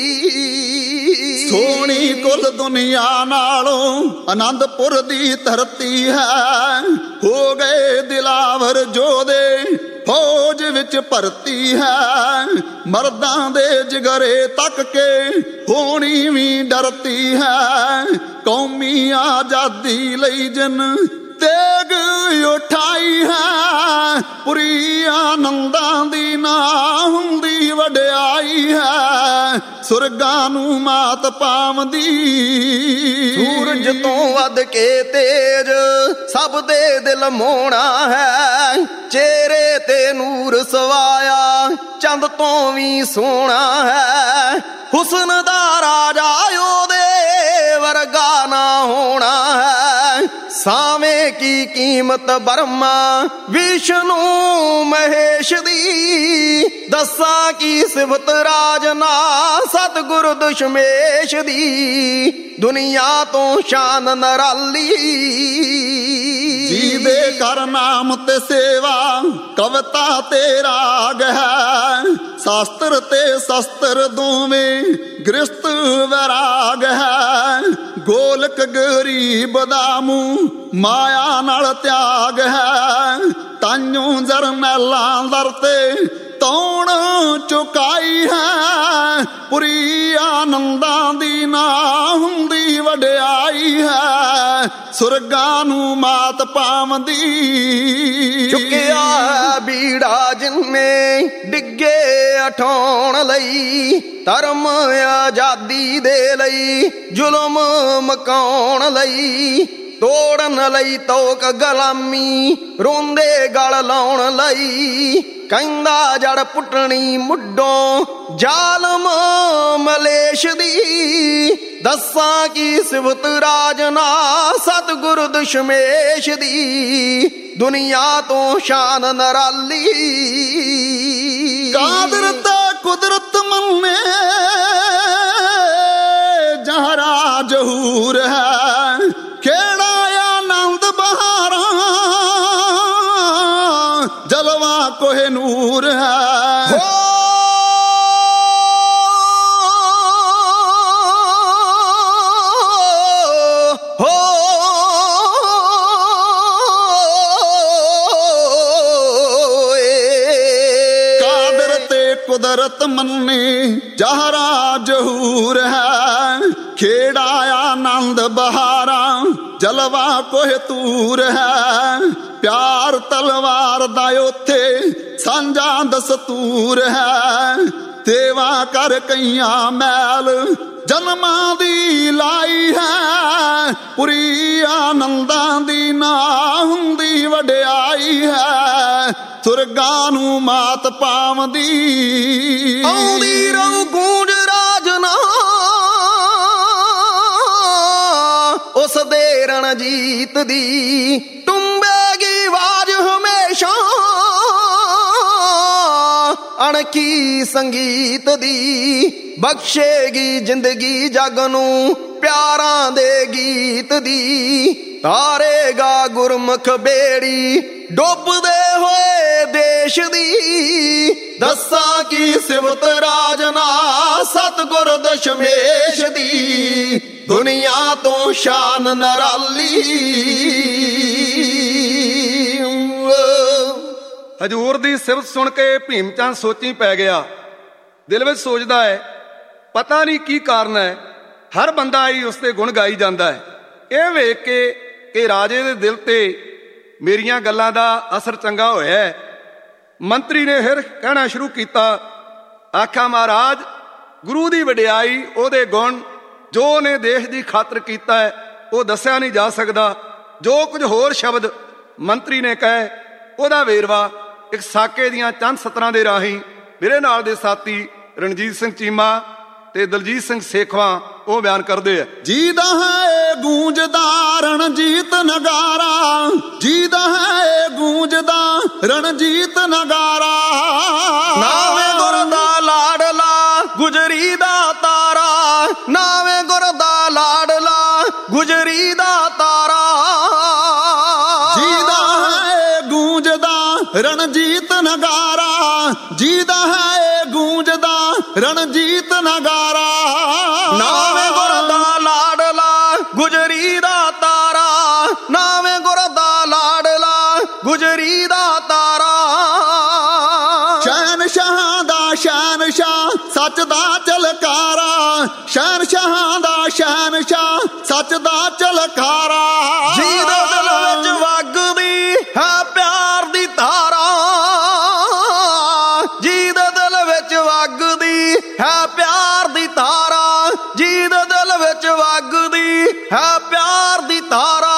ਸੋਹਣੀ ਕੁੱਲ ਦੁਨੀਆ ਨਾਲੋਂ ਆਨੰਦਪੁਰ ਦੀ ਧਰਤੀ ਹੈ, ਹੋ ਗਏ ਦਿਲਾਵਰ ਜੋਧੇ ਫੌਜ ਵਿੱਚ ਭਰਤੀ ਹੈ। ਮਰਦਾਂ ਦੇ ਜਿਗਰੇ ਤੱਕ ਕੇ ਹੋਣੀ ਵੀ ਡਰਤੀ ਹੈ, ਕੌਮੀ ਆਜ਼ਾਦੀ ਲਈ ਜਿਨ ਤੇਗ ਉਠਾਈ ਹੈ, ਪੁਰੀ ਆਨੰਦਾਂ ਦੀ ਨਾ ਹੁੰਦੀ ਵਡਿਆਈ ਹੈ, ਸੁਰਗਾਂ ਨੂੰ ਮਾਤ ਪਾਵੰਦੀ। ਸੂਰਜ ਤੋਂ ਵੱਧ ਕੇ ਤੇਜ ਸਭ ਦੇ ਦਿਲ ਮੋਹਣਾ ਹੈ, ਚਿਹਰੇ ਤੇ ਨੂਰ ਸਵਾਇਆ ਚੰਦ ਤੋਂ ਵੀ ਸੋਹਣਾ ਹੈ। ਹੁਸਨ ਦਾ ਰਾਜਾ ਉਹਦੇ ਵਰਗਾ ਨਾ ਹੋਣਾ ਹੈ, ਸਾਵੇਂ ਕੀ ਕੀਮਤ ਬਰਮਾ ਵਿਸ਼ਨੂੰ ਮਹੇਸ਼ ਦੀ, ਦੱਸਾਂ ਕੀ ਸਿਫਤ ਰਾਜਨਾ ਸਤਿਗੁਰ ਦਸ਼ਮੇਸ਼ ਦੀ, ਦੁਨੀਆ ਤੋਂ ਸ਼ਾਨ ਨਰਾਲੀ। ਜੀ ਦੇ ਕਰ ਨਾਮ ਤੇ ਸੇਵਾ ਕਵਿਤਾ ਤੇ ਰਾਗ ਹੈ, ਸ਼ਾਸਤਰ ਤੇ ਸ਼ਸਤਰ ਦੋਵੇਂ ਗ੍ਰਸਤ ਵੈਰਾਗ ਹੈ। ਗੋਲਕ ਗਰੀਬ ਦਾ ਮੂੰਹ ਮਾਇਆ ਨਾਲ ਤਿਆਗ ਹੈ, ਤਾਈਓ ਜਰਨੈਲਾਂ ਦਰ ਤੇ ਤੌਣ ਚੁਕਾਈ ਹੈ, ਪੁਰੀ ਆਨੰਦਾਂ ਦੀ ਨਾ ਹੁੰਦੀ ਵਡਿਆਈ ਹੈ, ਸੁਰਗਾਂ ਨੂੰ ਮਾਤ ਪਾਵੰਦੀ। ਚੁੱਕਿਆ ਬੀੜਾ ਜਿੰਨੇ ਡਿੱਗੇ ਉਠਾਉਣ ਲਈ, ਧਰਮ ਆਜ਼ਾਦੀ ਦੇ ਲਈ ਜ਼ੁਲਮ ਮਕਾਉਣ ਲਈ, ਤੋੜਨ ਲਈ ਤੋਕ ਗੁਲਾਮੀ ਰੋਂਦੇ ਗਲ ਲਾਉਣ ਲਈ, ਕਹਿੰਦਾ ਜੜ ਪੁੱਟਣੀ ਮੁੱਢੋਂ ਜ਼ਾਲਮ ਮਲੇਸ਼ ਦੀ, ਦੱਸਾਂ ਕੀ ਸਿਫਤ ਰਾਜਨਾ ਸਤਿਗੁਰ ਦਸ਼ਮੇਸ਼ ਦੀ, ਦੁਨੀਆ ਤੋਂ ਸ਼ਾਨ ਨਰਾਲੀ। ਕਾਦਰ ਤੇ ਕੁਦਰਤ ਮੰਨੇ ਜਹਰਾ ਜਹੂਰ ਹੈ, ਖੇੜਾ ਆਨੰਦ ਬਹਾਰਾਂ, ਜਲਵਾ ਕੋਹ ਨੂਰ ਹੈ। ਕੁਦਰਤ ਮੰਨੇ ਜਹਰਾ ਜਹੂਰ ਹੈ, ਖੇੜਾ ਆਨੰਦ ਬਹਾਰਾਂ, ਜਲਵਾ ਕੋਹ ਤੂਰ ਹੈ। ਪਿਆਰ ਤਲਵਾਰ ਦਾ ਉੱਥੇ ਸਾਂਝਾ ਦਸਤੂਰ ਹੈ, ਸੇਵਾ ਕਰ ਕਈਆਂ ਮੈਲ ਜਨਮਾਂ ਦੀ ਲਾਈ ਹੈ। ਪੁਰੀ ਆਨੰਦਾਂ ਦੀ ਨਾ ਹੁੰਦੀ ਵਡਿਆਈ ਹੈ, ਸੁਰਗਾਂ ਨੂੰ ਮਾਤ ਪਾਵਦੀ ਆਉਂਦੀ ਰਹੂ ਗੂੰਜ ਰਾਜਨਾ, ਉਸ ਦੇ ਰਣਜੀਤ ਦੀ ਟੁੰਬੇਗੀ ਆਵਾਜ਼ ਹਮੇਸ਼ਾ। ਅਣਖੀ ਸੰਗੀਤ ਦੀ ਬਖਸ਼ੇਗੀ ਜ਼ਿੰਦਗੀ ਜਗ ਨੂੰ, ਪਿਆਰਾਂ ਦੇ ਗੀਤ ਦੀ ਤਾਰੇਗਾ ਗੁਰਮੁਖ ਬੇੜੀ ਡੁੱਬਦੇ ਹੋਏ ਦੇਸ਼ ਦੀ। ਦੱਸਾਂ ਕੀ ਸਿਵਤ ਰਾਜਨਾ ਸਤਿਗੁਰ ਦਸ਼ਮੇਸ਼ ਦੀ, ਦੁਨੀਆ ਤੋਂ ਸ਼ਾਨ ਨਰਾਲੀ। ਹਜੂਰ ਦੀ ਸਿਫਤ ਸੁਣ ਕੇ ਭੀਮ ਚੰਦ ਸੋਚੀ ਪੈ ਗਿਆ। ਦਿਲ ਵਿੱਚ ਸੋਚਦਾ ਹੈ ਪਤਾ ਨਹੀਂ ਕੀ ਕਾਰਨ ਹੈ, ਹਰ ਬੰਦਾ ਹੀ ਉਸਦੇ ਗੁਣ ਗਾਈ ਜਾਂਦਾ ਹੈ। ਇਹ ਵੇਖ ਕੇ ਕਿ ਰਾਜੇ ਦੇ ਦਿਲ ਤੇ ਮੇਰੀਆਂ ਗੱਲਾਂ ਦਾ ਅਸਰ ਚੰਗਾ ਹੋਇਆ, ਮੰਤਰੀ ਨੇ ਫਿਰ ਕਹਿਣਾ ਸ਼ੁਰੂ ਕੀਤਾ, ਆਖਾ ਮਹਾਰਾਜ ਗੁਰੂ ਦੀ ਵਡਿਆਈ, ਉਹਦੇ ਗੁਣ, ਜੋ ਉਹਨੇ ਦੇਸ਼ ਦੀ ਖਾਤਰ ਕੀਤਾ ਹੈ ਉਹ ਦੱਸਿਆ ਨਹੀਂ ਜਾ ਸਕਦਾ। ਜੋ ਕੁਝ ਹੋਰ ਸ਼ਬਦ ਮੰਤਰੀ ਨੇ ਕਹੇ ਉਹਦਾ ਵੇਰਵਾ ਇੱਕ ਸਾਕੇ ਦੀਆਂ ਚੰਦ ਸਤਰਾਂ ਦੇ ਰਾਹੀਂ ਮੇਰੇ ਨਾਲ ਦੇ ਸਾਥੀ ਰਣਜੀਤ ਸਿੰਘ ਚੀਮਾ ਤੇ ਦਲਜੀਤ ਸਿੰਘ ਸੇਖਵਾਂ ਉਹ ਬਿਆਨ ਕਰਦੇ ਆ। ਜੀਦਾ ਹੈ ਗੂੰਜਦਾ ਰਣਜੀਤ ਨਗਾਰਾ, ਜੀਦਾ ਹੈ ਗੂੰਜਦਾ ਰਣਜੀਤ ਨਗਾਰਾ। ਨਾਵੇਂ ਗੁਰ ਦਾ ਲਾਡਲਾ ਗੁਜਰੀ ਦਾ ਤਾਰਾ, ਨਾਵੇਂ ਗੁਰ ਦਾ ਲਾਡਲਾ ਗੁਜਰੀ ਦਾ ਤਾਰਾ। ਜੀਦਾ ਹੈ ਗੂੰਜਦਾ ਰਣਜੀਤ ਨਗਾਰਾ, ਜੀਦਾ ਹੈ ਗੂੰਜਦਾ ਰਣਜੀਤ ਨਗਾਰਾ। ਨਾਵੇਂ ਗੁਰ ਦਾ ਲਾਡਲਾ ਗੁਜਰੀ ਦਾ ਤਾਰਾ, ਨਾਵੇਂ ਗੁਰ ਦਾ ਲਾਡਲਾ ਗੁਜਰੀ ਦਾ ਤਾਰਾ। ਸ਼ਹਿਨਸ਼ਾਹਾਂ ਦਾ ਸ਼ਹਿਨਸ਼ਾਹ ਸੱਚ ਦਾ ਝਲਕਾਰਾ, ਸ਼ਹਿਨਸ਼ਾਹਾਂ ਦਾ ਸ਼ਹਿਨਸ਼ਾਹ ਸੱਚ ਦਾ ਝਲਕਾਰਾ। ਜਿਹਦੇ ਦਿਲ ਵਿੱਚ ਵਗਦੀ ਹੈ ਪਿਆਰ ਦੀ ਧਾਰਾ, ਜਿਹਦੇ ਦਿਲ ਵਿੱਚ ਵਗਦੀ ਹੈ ਪਿਆਰ ਦੀ ਧਾਰਾ, ਜਿਹਦੇ ਦਿਲ ਵਿੱਚ ਵਗਦੀ ਹੈ ਪਿਆਰ ਦੀ ਧਾਰਾ।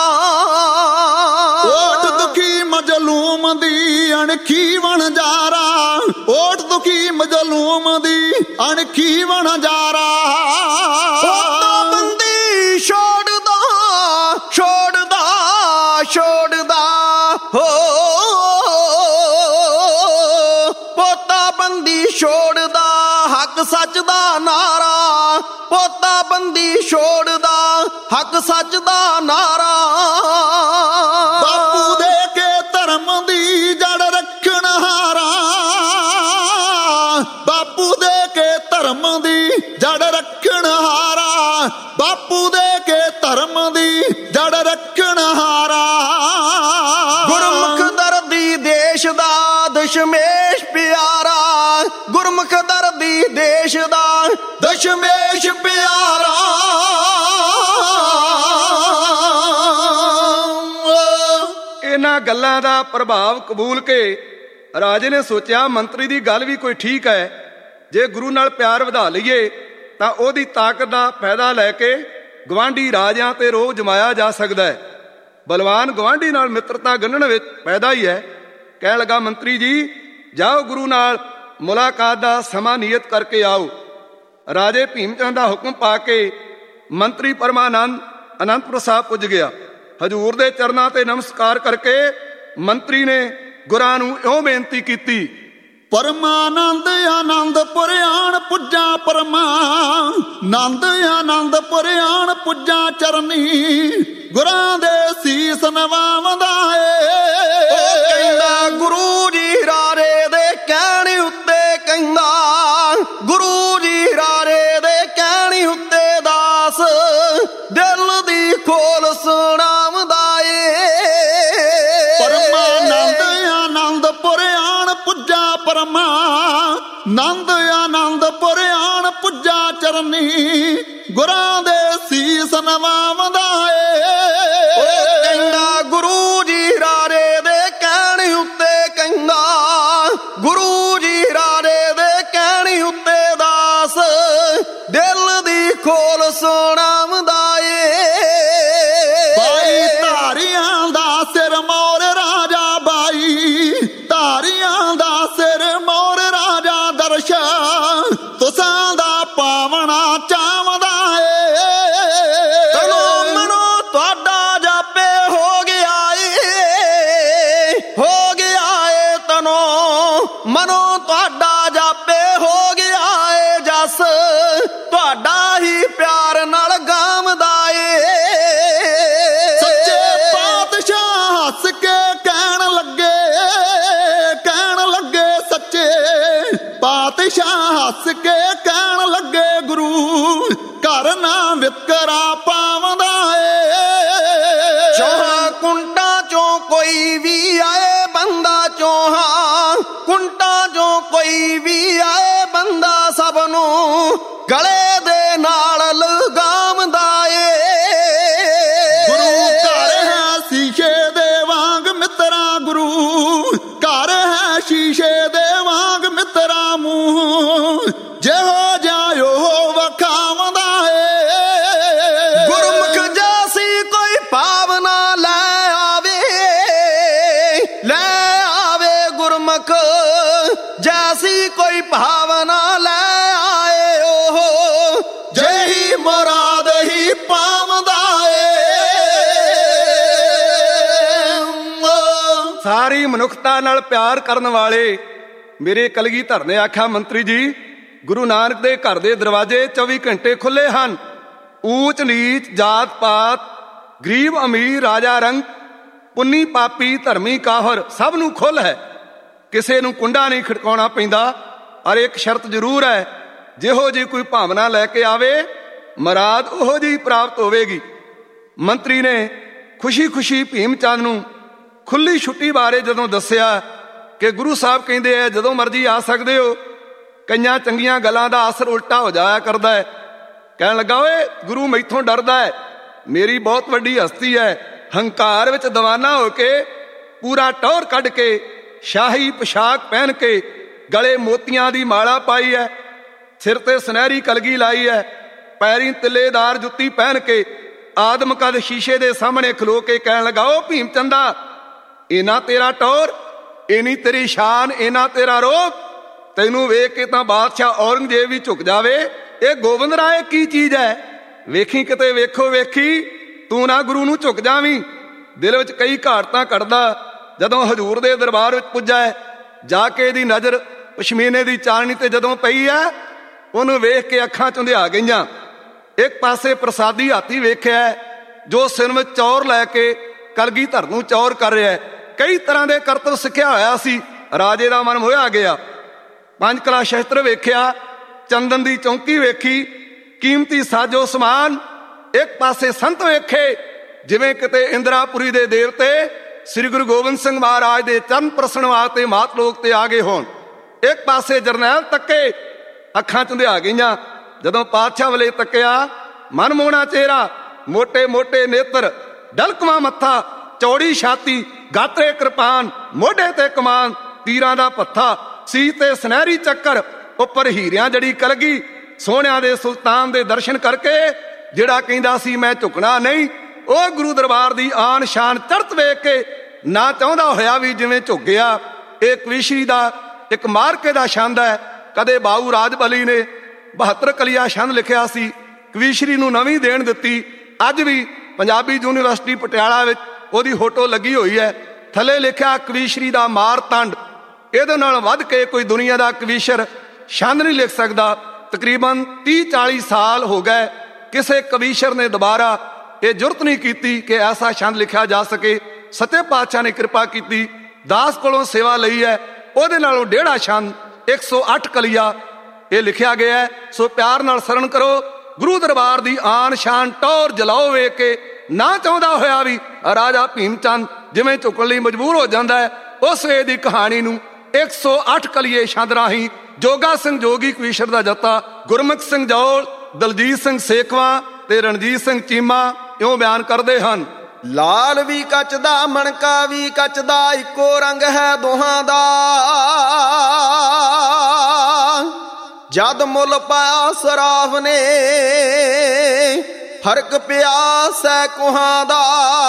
ਓਟ ਦੁਖੀ ਮਜਲੂਮ ਦੀ ਅਣਖੀ ਵਣਜਾਰਾ, ਓਟ ਦੁਖੀ ਮਜਲੂਮ ਦੀ ਅਣਖੀ ਵਣਜਾਰਾ। ਪੋਤਾ ਬੰਦੀ ਛੋੜਦਾ ਛੋੜਦਾ ਛੋੜਦਾ ਹੋ, ਪੋਤਾ ਬੰਦੀ ਛੋੜਦਾ ਹੱਕ ਸੱਚ ਦਾ ਨਾਰਾ, ਪੋਤਾ ਬੰਦੀ ਛੋੜਦਾ ਹੱਕ ਸੱਚ ਦਾ ਨਾਰਾ। ਬਾਪੂ ਦੇ ਕੇ ਧਰਮ ਦੀ ਜੜ ਰੱਖਣ ਹਾਰਾ, ਬਾਪੂ ਦੇ ਕੇ ਧਰਮ ਦੀ ਜੜ ਰੱਖਣ ਹਾਰਾ, ਬਾਪੂ ਦੇ ਕੇ ਧਰਮ ਦੀ ਜੜ ਰੱਖਣ ਹਾਰਾ। ਗੁਰਮੁਖ ਦਰਦੀ ਦੇਸ਼ ਦਾ ਦਸ਼ਮੇਸ਼ ਪਿਆਰਾ, ਗੁਰਮੁਖ ਦਰਦੀ ਦੇਸ਼ ਦਾ ਦਸ਼ਮੇਸ਼ ਪਿਆਰਾ। ਇਹਨਾਂ ਗੱਲਾਂ ਦਾ ਪ੍ਰਭਾਵ ਕਬੂਲ ਕੇ ਰਾਜੇ ਨੇ ਸੋਚਿਆ ਮੰਤਰੀ ਦੀ ਗੱਲ ਵੀ ਕੋਈ ਠੀਕ ਹੈ, ਜੇ ਗੁਰੂ ਨਾਲ ਪਿਆਰ ਵਧਾ ਲਈਏ ਤਾਂ ਉਹਦੀ ਤਾਕਤ ਦਾ ਫਾਇਦਾ ਲੈ ਕੇ ਗਵਾਂਢੀ ਰਾਜਿਆਂ ਤੇ ਰੋਹ ਜਮਾਇਆ ਜਾ ਸਕਦਾ ਹੈ। ਬਲਵਾਨ ਗਵਾਂਢੀ ਨਾਲ ਮਿੱਤਰਤਾ ਗੰਢਣ ਵਿੱਚ ਫਾਇਦਾ ਹੀ ਹੈ। ਕਹਿਣ ਲੱਗਾ, ਮੰਤਰੀ ਜੀ ਜਾਓ ਗੁਰੂ ਨਾਲ ਮੁਲਾਕਾਤ ਦਾ ਸਮਾਂ ਨਿਯਤ ਕਰਕੇ ਆਓ। ਰਾਜੇ ਭੀਮ ਚੰਦ ਦਾ ਹੁਕਮ ਪਾ ਕੇ ਮੰਤਰੀ ਪਰਮਾਨੰਦ ਅਨੰਦਪੁਰ ਸਾਹਿਬ ਪੁੱਜ ਗਿਆ। ਹਜ਼ੂਰ ਦੇ ਚਰਨਾਂ ਤੇ ਨਮਸਕਾਰ ਕਰਕੇ ਮੰਤਰੀ ਨੇ ਗੁਰਾਂ ਨੂੰ ਇਉਂ ਬੇਨਤੀ ਕੀਤੀ, ਪਰਮਾਨੰਦ ਆਨੰਦਪੁਰ ਆਣ ਪੁੱਜਾ ਪਰਮਾਨੰਦ ਆਨੰਦਪੁਰ ਆਣ ਪੁੱਜਾ ਚਰਨੀ ਗੁਰਾਂ ਦੇ ਸੀਸ ਨਵਾਵਦਾ ਏ। ਉਹ ਕਹਿੰਦਾ ਗੁਰੂ ਜੀ ਰਾਰੇ ਦੇ ਕਹਿਣ ਉੱਤੇ, ਕਹਿੰਦਾ ਗੁਰੂ ਜੀ ਰਾਰੇ ਦੇ ਕਹਿਣ ਉੱਤੇ ਦਾਸ ਦਿਲ ਦੀ ਖੋਲ ਸੁਣਾਵਦਾ ਏ। ਪਰਮਾਨੰਦ ਆਨੰਦਪੁਰ ਆਣ ਪੁੱਜਾ ਪਰਮਾਨੰਦ ਆਨੰਦਪੁਰ ਆਣ ਪੁੱਜਾ ਚਰਨੀ ਗੁਰਾਂ ਦੇ ਸੀਸ ਨਵਾਵਦਾ ਏ। ਉਹ ਕਹਿੰਦਾ ਗੁਰੂ ਜੀ ਰਾਰੇ ਦੇ ਕਹਿਣ ਉੱਤੇ, ਕਹਿੰਦਾ ਗੁਰੂ ਜੀ ਰਾਰੇ ਦੇ ਕਹਿਣ ਉੱਤੇ ਦਾਸ ਦਿਲ ਦੀ ਖੋਲ ਸੁਣਾਵਦਾ ਏ। ਬਾਈ ਧਾਰੀਆਂ ਦਾ ਸਿਰ ਮੋਰ ਰਾਜਾ, ਬਾਈ ਧਾਰੀਆਂ ਦਾ ਸਿਰ ਮੋਰ ਰਾਜਾ ਦਰਸ਼ ਤੁਸਾਂ ਦਾ ਪਾਵਣਾ ਚਾਵਦਾ ਏ। ਤਨੋ ਮਨੋ ਤੁਹਾਡਾ ਜਾਪੇ ਹੋ ਗਿਆ ਏ, ਹੋ ਗਿਆ ਏ ਤਨੋ ਮਨੋ ਤੁਹਾਡਾ ਜਾਪੇ ਹੋ ਗਿਆ ਏ। ਜਸ ਤੁਹਾਡਾ ਹੀ ਪਿਆਰ ਨਾਲ ਗਾਵਦਾ ਏ। ਸੱਚੇ ਪਾਤਸ਼ਾਹ ਹੱਸ ਕੇ ਕਹਿਣ ਲੱਗੇ ਸੱਚੇ ਪਾਤਸ਼ਾਹ ਹੱਸ ਕੇ ਕਹਿਣ ਲੱਗੇ ਗੁਰੂ ਘਰ ਨਾ ਵਿਤਕਰਾ ਪਾਵਦਾ ਏ। ਚੌਹਾਂ ਕੁੰਟਾਂ ਚੋਂ ਕੋਈ ਵੀ ਆਏ ਬੰਦਾ, ਚੌਹਾਂ ਕੁੰਟਾਂ ਚੋਂ ਕੋਈ ਵੀ ਆਏ ਬੰਦਾ ਸਭ ਨੂੰ ਗਲੇ ਦੇ ਨਾਲ ਲਗਾਵਦਾ ਏ। ਗੁਰੂ ਘਰ ਹੈ ਸ਼ੀਸ਼ੇ ਦੇ ਵਾਂਗ ਮਿੱਤਰਾ, ਗੁਰੂ ਘਰ ਹੈ ਸ਼ੀਸ਼ੇ ਦੇ ਵਾਂਗ ਮਿੱਤਰਾ ਮੂੰਹ ਜਿਹੋ ਜਿਹਾ ਉਹ ਵਖਾਵਦਾ ਏ। ਗੁਰਮੁਖ ਜੈਸੀ ਕੋਈ ਭਾਵਨਾ ਲੈ ਆਵੇ, ਲੈ ਆਵੇ ਗੁਰਮੁਖ ਜੈਸੀ ਕੋਈ ਭਾਵਨਾ ਲੈ ਆਏ। ਉਹ ਜਹੀ ਮੁਰਾਦ ਹੀ ਪਾਵਦਾ ਏ। ਸਾਰੀ ਮਨੁੱਖਤਾ ਨਾਲ ਪਿਆਰ ਕਰਨ ਵਾਲੇ ਮੇਰੇ ਕਲਗੀਧਰ ਨੇ ਆਖਿਆ, ਮੰਤਰੀ ਜੀ ਗੁਰੂ ਨਾਨਕ ਦੇ ਘਰ ਦੇ ਦਰਵਾਜ਼ੇ 24 ਘੰਟੇ ਖੁੱਲੇ ਹਨ। ਊਚ ਨੀਚ, ਜਾਤ ਪਾਤ, ਗਰੀਬ ਅਮੀਰ, ਰਾਜਾ ਰੰਗ, ਪੁੰਨੀ ਪਾਪੀ, ਧਰਮੀ ਕਾਹਰ ਸਭ ਨੂੰ ਖੁੱਲ ਹੈ। ਕਿਸੇ ਨੂੰ ਕੁੰਡਾ ਨਹੀਂ ਖੜਕਾਉਣਾ ਪੈਂਦਾ। ਔਰ ਇੱਕ ਸ਼ਰਤ ਜ਼ਰੂਰ ਹੈ, ਜਿਹੋ ਜੀ ਕੋਈ ਭਾਵਨਾ ਲੈ ਕੇ ਆਵੇ ਮੁਰਾਦ ਉਹੋ ਜਿਹੀ ਪ੍ਰਾਪਤ ਹੋਵੇਗੀ। ਮੰਤਰੀ ਨੇ ਖੁਸ਼ੀ ਭੀਮ ਚੰਦ ਨੂੰ ਖੁੱਲੀ ਛੁੱਟੀ ਬਾਰੇ ਜਦੋਂ ਦੱਸਿਆ ਕਿ ਗੁਰੂ ਸਾਹਿਬ ਕਹਿੰਦੇ ਆ ਜਦੋਂ ਮਰਜ਼ੀ ਆ ਸਕਦੇ ਹੋ, ਕਈਆਂ ਚੰਗੀਆਂ ਗੱਲਾਂ ਦਾ ਅਸਰ ਉਲਟਾ ਹੋ ਜਾਇਆ ਕਰਦਾ ਹੈ। ਕਹਿਣ ਲੱਗਾ, ਓਏ ਗੁਰੂ ਮੈਥੋਂ ਡਰਦਾ ਹੈ, ਮੇਰੀ ਬਹੁਤ ਵੱਡੀ ਹਸਤੀ ਹੈ। ਹੰਕਾਰ ਵਿੱਚ ਦੀਵਾਨਾ ਹੋ ਕੇ ਪੂਰਾ ਟੌਰ ਕੱਢ ਕੇ ਸ਼ਾਹੀ ਪੋਸ਼ਾਕ ਪਹਿਨ ਕੇ ਗਲੇ ਮੋਤੀਆਂ ਦੀ ਮਾਲਾ ਪਾਈ ਹੈ, ਸਿਰ ਤੇ ਸੁਨਹਿਰੀ ਕਲਗੀ ਲਾਈ ਹੈ, ਪੈਰੀਂ ਤਿੱਲੇਦਾਰ ਜੁੱਤੀ ਪਹਿਨ ਕੇ ਆਦਮ ਕਦ ਸ਼ੀਸ਼ੇ ਦੇ ਸਾਹਮਣੇ ਖਲੋ ਕੇ ਕਹਿਣ ਲੱਗਾ, ਓ ਭੀਮ ਚੰਦਾ, ਇਨਾ ਤੇਰਾ ਟੌਰ, ਇਨੀ ਤੇਰੀ ਸ਼ਾਨ, ਇਨਾ ਤੇਰਾ ਰੋਬ, ਤੈਨੂੰ ਵੇਖ ਕੇ ਤਾਂ ਬਾਦਸ਼ਾਹ ਔਰੰਗਜ਼ੇਬ ਵੀ ਝੁਕ ਜਾਵੇ। ਇਹ ਗੋਬਿੰਦ ਰਾਏ ਕੀ ਚੀਜ਼ ਹੈ? ਵੇਖੀ ਕਿਤੇ, ਵੇਖੋ ਵੇਖੀ ਤੂੰ ਨਾ ਗੁਰੂ ਨੂੰ ਝੁਕ ਜਾਵੀਂ। ਦਿਲ ਵਿੱਚ ਕਈ ਘਾਟਾਂ ਕੱਢਦਾ ਜਦੋਂ ਹਜ਼ੂਰ ਦੇ ਦਰਬਾਰ ਵਿੱਚ ਪੁੱਜਾ ਹੈ। ਜਾ ਕੇ ਇਹਦੀ ਨਜ਼ਰ ਪਸ਼ਮੀਨੇ ਦੀ ਚਾਨਣੀ ਤੇ ਜਦੋਂ ਪਈ ਹੈ, ਉਹਨੂੰ ਵੇਖ ਕੇ ਅੱਖਾਂ ਚੁੰਧਿਆ ਗਈਆਂ। ਇੱਕ ਪਾਸੇ ਪ੍ਰਸਾਦੀ ਹਾਥੀ ਵੇਖਿਆ ਜੋ ਸਿਰ ਵਿੱਚ ਚੌਰ ਲੈ ਕੇ ਕਲਗੀਧਰ ਨੂੰ ਚੌਰ ਕਰ ਰਿਹਾ। ਕਈ ਤਰ੍ਹਾਂ ਦੇ ਕਰਤਵ ਸਿੱਖਿਆ ਹੋਇਆ ਸੀ। ਰਾਜੇ ਦਾ ਮਨ ਮੋਹਿਆ ਗਿਆ। 5 ਕਲਾ ਸ਼ਸਤਰ ਵੇਖਿਆ, ਚੰਦਨ ਦੀ ਚੌਂਕੀ ਵੇਖੀ, ਕੀਮਤੀ ਸਾਜੋ ਸਮਾਨ। ਇੱਕ ਪਾਸੇ ਸੰਤ ਵੇਖੇ ਜਿਵੇਂ ਕਿਤੇ ਇੰਦਰਾਪੁਰੀ ਦੇ ਦੇਵਤੇ ਸ੍ਰੀ ਗੁਰੂ ਗੋਬਿੰਦ ਸਿੰਘ ਮਹਾਰਾਜ ਦੇ ਚਰਨ ਪ੍ਰਸਣ ਵਾਸਤੇ ਮਾਤ ਲੋਕ ਤੇ ਆ ਗਏ ਹੋਣ। ਇੱਕ ਪਾਸੇ ਜਰਨੈਲ ਤੱਕੇ, ਅੱਖਾਂ ਚੁੰਧਿਆ ਗਈਆਂ। ਜਦੋਂ ਪਾਤਸ਼ਾਹ ਵੱਲੇ ਤੱਕਿਆ, ਮਨਮੋਹਣਾ ਚਿਹਰਾ, ਮੋਟੇ ਮੋਟੇ ਨੇਤਰ, ਡਲਕਵਾਂ ਮੱਥਾ, ਚੌੜੀ ਛਾਤੀ, ਗਾਤਰੇ ਕਿਰਪਾਨ, ਮੋਢੇ ਤੇ ਕਮਾਨ, ਤੀਰਾਂ ਦਾ ਪੱਥਾ, ਸੀਸ ਤੇ ਸੁਨਹਿਰੀ ਚੱਕਰ, ਉੱਪਰ ਹੀਰਿਆਂ ਜੜੀ ਕਲਗੀ। ਸੋਹਣਿਆਂ ਦੇ ਸੁਲਤਾਨ ਦੇ ਦਰਸ਼ਨ ਕਰਕੇ ਜਿਹੜਾ ਕਹਿੰਦਾ ਸੀ ਮੈਂ ਝੁਕਣਾ ਨਹੀਂ, ਉਹ ਗੁਰੂ ਦਰਬਾਰ ਦੀ ਆਨ ਸ਼ਾਨ ਚੜ੍ਹਤ ਵੇਖ ਕੇ ਨਾ ਚਾਹੁੰਦਾ ਹੋਇਆ ਵੀ ਜਿਵੇਂ ਝੁਕ ਗਿਆ। ਇਹ ਕਵੀਸ਼ਰੀ ਦਾ ਇੱਕ ਮਾਰਕੇ ਦਾ ਛੰਦ ਹੈ। ਕਦੇ ਬਾਊ ਰਾਜਬਲੀ ਨੇ 72 ਕਲੀਆ ਛੰਦ ਲਿਖਿਆ ਸੀ, ਕਵੀਸ਼ਰੀ ਨੂੰ ਨਵੀਂ ਦੇਣ ਦਿੱਤੀ। ਅੱਜ ਵੀ ਪੰਜਾਬੀ ਯੂਨੀਵਰਸਿਟੀ ਪਟਿਆਲਾ ਵਿੱਚ ਉਹਦੀ ਫੋਟੋ ਲੱਗੀ ਹੋਈ ਹੈ। ਥੱਲੇ ਲਿਖਿਆ ਕਵੀਸ਼ਰੀ ਦਾ ਮਾਰਤੰਡ। ਇਹਦੇ ਨਾਲ ਵੱਧ ਕੇ ਕੋਈ ਦੁਨੀਆ ਦਾ ਕਵੀਸ਼ਰ ਛੰਦ ਨਹੀਂ ਲਿਖ ਸਕਦਾ। ਤਕਰੀਬਨ 30-40 ਸਾਲ ਹੋ ਗਏ ਕਿਸੇ ਕਵੀਸ਼ਰ ਨੇ ਦੁਬਾਰਾ ਇਹ ਜੁਰਤ ਨਹੀਂ ਕੀਤੀ ਕਿ ਐਸਾ ਛੰਦ ਲਿਖਿਆ ਜਾ ਸਕੇ। ਸੱਚੇ ਪਾਤਸ਼ਾਹ ਨੇ ਕਿਰਪਾ ਕੀਤੀ, ਦਾਸ ਕੋਲੋਂ ਸੇਵਾ ਲਈ ਹੈ, ਉਹਦੇ ਨਾਲੋਂ 1.5 ਛੰਦ 108 ਕਲੀਆ ਇਹ ਲਿਖਿਆ ਗਿਆ ਹੈ। ਸੋ ਪਿਆਰ ਨਾਲ ਸਰਣ ਕਰੋ। ਗੁਰੂ ਦਰਬਾਰ ਦੀ ਆਨ ਸ਼ਾਨ ਟੌਰ ਜਲਾਓ ਵੇਖ ਕੇ ਨਾ ਚਾਹੁੰਦਾ ਹੋਇਆ ਵੀ ਰਾਜਾ ਭੀਮ ਚੰਦ ਜਿਵੇਂ ਝੁਕਣ ਲਈ ਮਜਬੂਰ ਹੋ ਜਾਂਦਾ ਹੈ, ਉਸ ਵੇਲੇ ਦੀ ਕਹਾਣੀ ਨੂੰ 108 ਕਲੀਏ ਛੰਦ ਰਾਹੀਂ ਜੋਗਾ ਸਿੰਘ ਜੋਗੀ ਕਵੀਸ਼ਰ ਦਾ ਜੱਤਾ, ਗੁਰਮੁਖ ਸਿੰਘ ਜੌਲ, ਦਲਜੀਤ ਸਿੰਘ ਸੇਖਵਾਂ ਤੇ ਰਣਜੀਤ ਸਿੰਘ ਚੀਮਾ ਇਉਂ ਬਿਆਨ ਕਰਦੇ ਹਨ। ਲਾਲ ਵੀ ਕੱਚ ਦਾ ਮਣਕਾ ਵੀ ਕੱਚ ਦਾ, ਇੱਕੋ ਰੰਗ ਹੈ ਦੋਹਾਂ ਦਾ। ਜਦ ਮੁੱਲ ਪਾਇਆ ਸਰਾਫ ਨੇ, ਫਰਕ ਪਿਆ ਸੈ ਕੁਹਾਂ ਦਾ।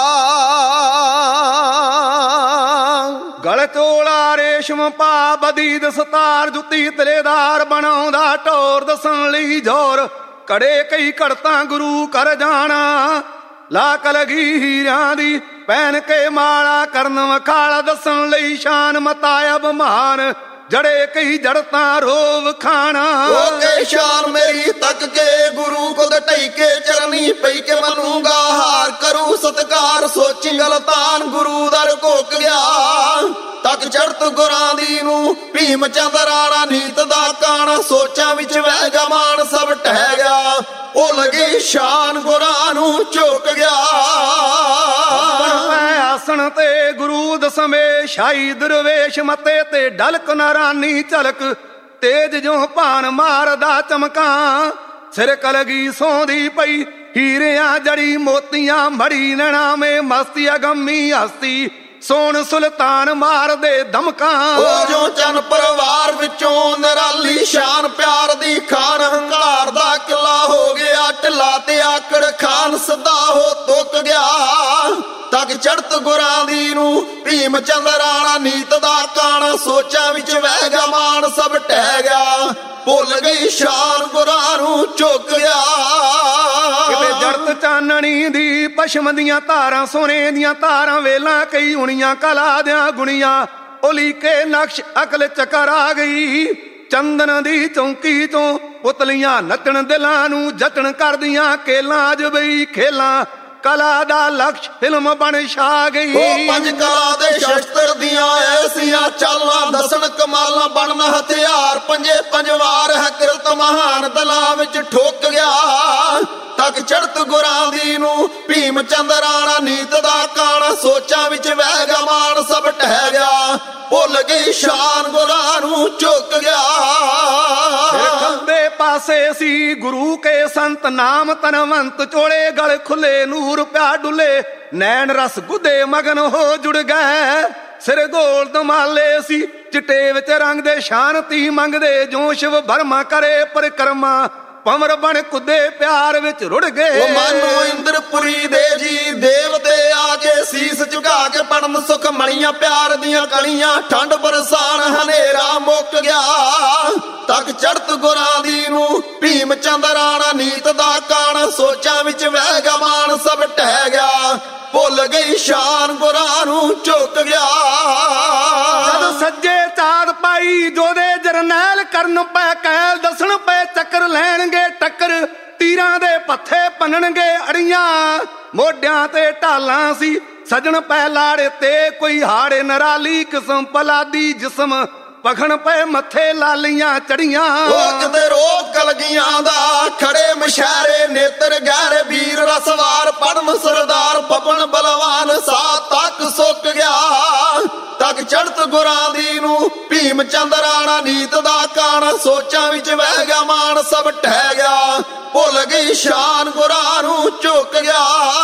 ਗਲ ਚੋਲਾ ਰੇਸ਼ਮ ਪਾ ਬਦੀ ਦਸਤਾਰ, ਜੁੱਤੀ ਤਲੇਦਾਰ ਬਣਾਉਂਦਾ ਢੋਰ ਦੱਸਣ ਲਈ ਜ਼ੋਰ। ਕੜੇ ਕਈ ਘੜਤਾਂ ਗੁਰੂ ਕਰ ਜਾਣਾ, ਲਾ ਕਲਗੀ ਹੀਰਿਆਂ ਦੀ ਪਹਿਨ ਕੇ ਮਾਲਾ, ਕਰਨ ਵਖਾਲਾ ਦੱਸਣ ਲਈ ਸ਼ਾਨ ਮਤਾਇਆ ਬਮਾਨ। ਜੜੇ ਕਈ ਜੜਤਾਂ ਰੋਵ ਖਾਣਾ, ਹੋ ਕੇ ਸ਼ਾਨ ਮੇਰੀ ਤੱਕ ਕੇ ਗੁਰੂ ਕੋਲ ਢਈ ਕੇ ਚਰਨੀ ਪਈ ਕੇ ਮਨੂੰਗਾ ਹਾਰ। ਕਰੂ ਸਤਕਾਰ ਸੋਚੀ ਗਲਤਾਨ, ਗੁਰੂ ਦਰ ਘੋਕ ਗਿਆ ਤੱਕ ਚੜਤ ਗੁਰਾਂ ਦੀ ਨੂੰ। ਭੀਮ ਚੰਦ ਰਾਣਾ ਨੀਤ ਦਾ ਕਾਣਾ, ਸੋਚਾਂ ਵਿੱਚ ਵਹਿ ਗਿਆ ਮਾਨ ਸਭ ਟਹਿ ਗਿਆ। ਉਹ ਲਗੀ ਸ਼ਾਨ ਗੁਰਾਂ ਨੂੰ ਝੁਕ ਗਿਆ। ਆਸਣ ਤੇ ਗੁਰੂ ਦਸਵੇਂ ਸ਼ਾਹੀ ਦਰਵੇਸ਼ ਮਤੇ ਤੇ ਢਲਕ ਨਾਰਾਨੀ ਝਲਕ, ਤੇਜ ਜੋ ਭਾਨ ਮਾਰਦਾ ਚਮਕਾਂ। ਸਿਰ ਕਲਗੀ ਸੌਂਦੀ ਪਈ ਹੀਰਿਆਂ ਜੜੀ ਮੋਤੀਆਂ, ਮੜੀ ਨੈਣਾ ਮੇ ਮਸਤੀ ਅਗੰਮੀ ਹਸਤੀ। ਸੋਣ ਸੁਲਤਾਨ ਮਾਰਦੇ ਦਮਕਾਂ, ਉਹ ਜੋ ਚੰਨ ਪਰਿਵਾਰ ਵਿੱਚੋਂ ਨਿਰਾਲੀ ਸ਼ਾਨ। ਪਿਆਰ ਦੀ ਖਾਨ ਹੰਕਾਰ ਦਾ ਕਿਲਾ ਹੋ ਗਿਆ ਢਿੱਲਾ, ਤੇ ਆਕੜ ਖਾਨ ਸਦਾ ਹੋ ਤੁੱਕ ਗਿਆ ਤੱਕ ਚੜਤ ਗੁਰਾਂ ਦੀ ਨੂੰ। ਭੀਮ ਚੰਦ ਰਾਣਾ ਨੀਤ ਦਾ ਕਾਣਾ, ਸੋਚਾਂ ਵਿੱਚ ਵਹਿ ਗਿਆ ਮਾਨ ਸਭ ਟਹਿ ਗਿਆ। ਭੁੱਲ ਗਈ ਸ਼ਾਨ ਗੁਰਾਂ ਨੂੰ ਝੁਕ ਗਿਆ। ਕਿਤੇ ਜੜਤ ਚਾਨਣੀ ਦੀ ਪਸ਼ਮ ਦੀਆਂ ਧਾਰਾਂ, ਸੋਨੇ ਦੀਆਂ ਧਾਰਾਂ ਵੇਲਾਂ ਕਈ ਉਣੀਆਂ। ਕਲਾ ਦਿਆਂ ਗੁਣੀਆਂ ਉਲੀ ਕੇ ਨਕਸ਼ ਅਕਲ ਚੱਕਰ ਆ ਗਈ। ਚੰਦਨ ਦੀ ਚੌਂਕੀ ਤੋਂ ਪੁਤਲੀਆਂ ਨੱਚਣ ਦਿਲਾਂ ਨੂੰ ਜਤਨ ਕਰਦੀਆਂ। ਕੇਲਾਂ ਜਬਈ ਖੇਲਾਂ ਕਲਾ ਦਾ ਲਕਸ਼ ਫਿਲਮ ਬਣ ਛਾ ਗਈ। ਉਹ ਪੰਜ ਕਲਾ ਦੇ ਸ਼ਸਤਰ ਦੀਆਂ ਐਸੀਆਂ ਚਾਲਾਂ, ਦੱਸਣ ਕਮਾਲਾਂ ਬਣਨ ਹਥਿਆਰ। ਪੰਜੇ ਪੰਜਵਾਰ ਹੈ ਕਿਰਤ ਮਹਾਨ, ਦਲਾਂ ਵਿੱਚ ਠੋਕ ਗਿਆ ਤੱਕ ਚੜਤ ਗੁਰਾਂ ਦੀ ਨੂੰ। ਭੀਮ ਚੰਦ ਰਾਣਾ ਨੀਤ ਦਾ ਕਾਣਾ, ਸੋਚਾਂ ਵਿੱਚ ਵਹਿ ਗਿਆ ਮਾਨ ਸਭ ਟਹਿ ਗਿਆ। ਭੁੱਲ ਗਈ ਸ਼ਾਨ ਗੁਰਾਂ ਨੂੰ ਝੁਕ ਗਿਆ। ਖੱਬੇ ਪਾਸੇ ਸੀ ਗੁਰੂ ਕੇ ਸੰਤ, ਨਾਮ ਤਨਵੰਤ ਚੋਲੇ ਗਲ ਖੁੱਲੇ। ਨੂਰ ਪਿਆ ਡੁੱਲੇ ਨੈਣ ਰਸ ਗੁੱਦੇ ਮਗਨ ਹੋ ਜੁੜ ਗਏ। ਸਿਰ ਗੋਲ ਦਮਾਲੇ ਸੀ ਚਿੱਟੇ ਵਿੱਚ ਰੰਗ ਦੇ, ਸ਼ਾਂਤੀ ਮੰਗਦੇ ਜੋ ਸ਼ਿਵ ਬਰਮਾ ਕਰੇ ਪਰਿਕਰਮਾ। ਪੰਵਰ ਬਣ ਕੁੱਦੇ ਪਿਆਰ ਵਿੱਚ ਰੁੜ ਗਏ। ਉਹ ਮਾਨੋ ਇੰਦਰਪੁਰੀ ਦੇ ਜੀ ਦੇਵਤੇ ਆ ਕੇ ਸੀਸ ਝੁਕਾ ਕੇ ਪੜਨ ਸੁਖ ਮਣੀਆਂ। ਪਿਆਰ ਦੀਆਂ ਕਲੀਆਂ ਠੰਡ ਬਰਸਾਨ ਹਨੇਰਾ ਮੁੱਕ ਗਿਆ ਤੱਕ ਚੜਤ ਗੁਰਾਂ ਦੀ ਨੂੰ। ਭੀਮ ਚੰਦ ਰਾਣਾ ਨੀਤ ਦਾ ਕਾਣਾ, ਸੋਚਾਂ ਵਿੱਚ ਵਹਿ ਗਿਆ ਮਾਨ ਸਭ ਟਹਿ ਗਿਆ। ਭੁੱਲ ਗਈ ਸ਼ਾਨ ਗੁਰਾਂ ਨੂੰ ਝੁਕ ਗਿਆ। ਜਦ ਸੱਜੇ ਚਾਦ ਪਾਈ ਜੋਦੇ ਜਰਨੈਲ, ਕਰਨ ਪੈ ਕੈਲ ਦੱਸਣ ਪੈ ਚੱਕਰ ਲੈਣਗੇ ਟੱਕਰ। ਤੀਰਾਂ ਦੇ ਪੱਥੇ ਪੰਨਣਗੇ ਅੜੀਆਂ, ਮੋਢਿਆਂ ਤੇ ਢਾਲਾਂ ਸੀ ਸਜਣ ਪੈ ਲਾੜੇ ਤੇ। ਕੋਈ ਹਾੜੇ ਨਰਾਲੀ ਕਿਸਮ ਪਲਾਦੀ ਜਿਸਮ, ਪਖਣ ਪਏ ਮੱਥੇ ਲਾਲੀਆਂ ਚੜੀਆਂ। ਉਹ ਕਿਤੇ ਰੋਕ ਕਲਗੀਆਂ ਦਾ ਖੜੇ ਮਸ਼ਾਰੇ, ਨੇਤਰ ਗਹਿਰੇ ਵੀਰ ਰਸਵਾਰ। ਪੜਨ ਸਰਦਾਰ ਪਪਨ ਬਲਵਾਨ, ਸਾ ਤੱਕ ਸੁੱਕ ਗਿਆ ਤੱਕ ਚੜਤ ਗੁਰਾਂ ਦੀ ਨੂੰ। ਭੀਮ ਚੰਦ ਰਾਣਾ ਨੀਤ ਦਾ ਕਾਣਾ, ਸੋਚਾਂ ਵਿੱਚ ਵਹਿ ਗਿਆ ਮਾਨ ਸਭ ਟਹਿ ਗਿਆ। ਭੁੱਲ ਗਈ ਸ਼ਾਨ ਗੁਰਾਂ ਨੂੰ ਝੁਕ ਗਿਆ।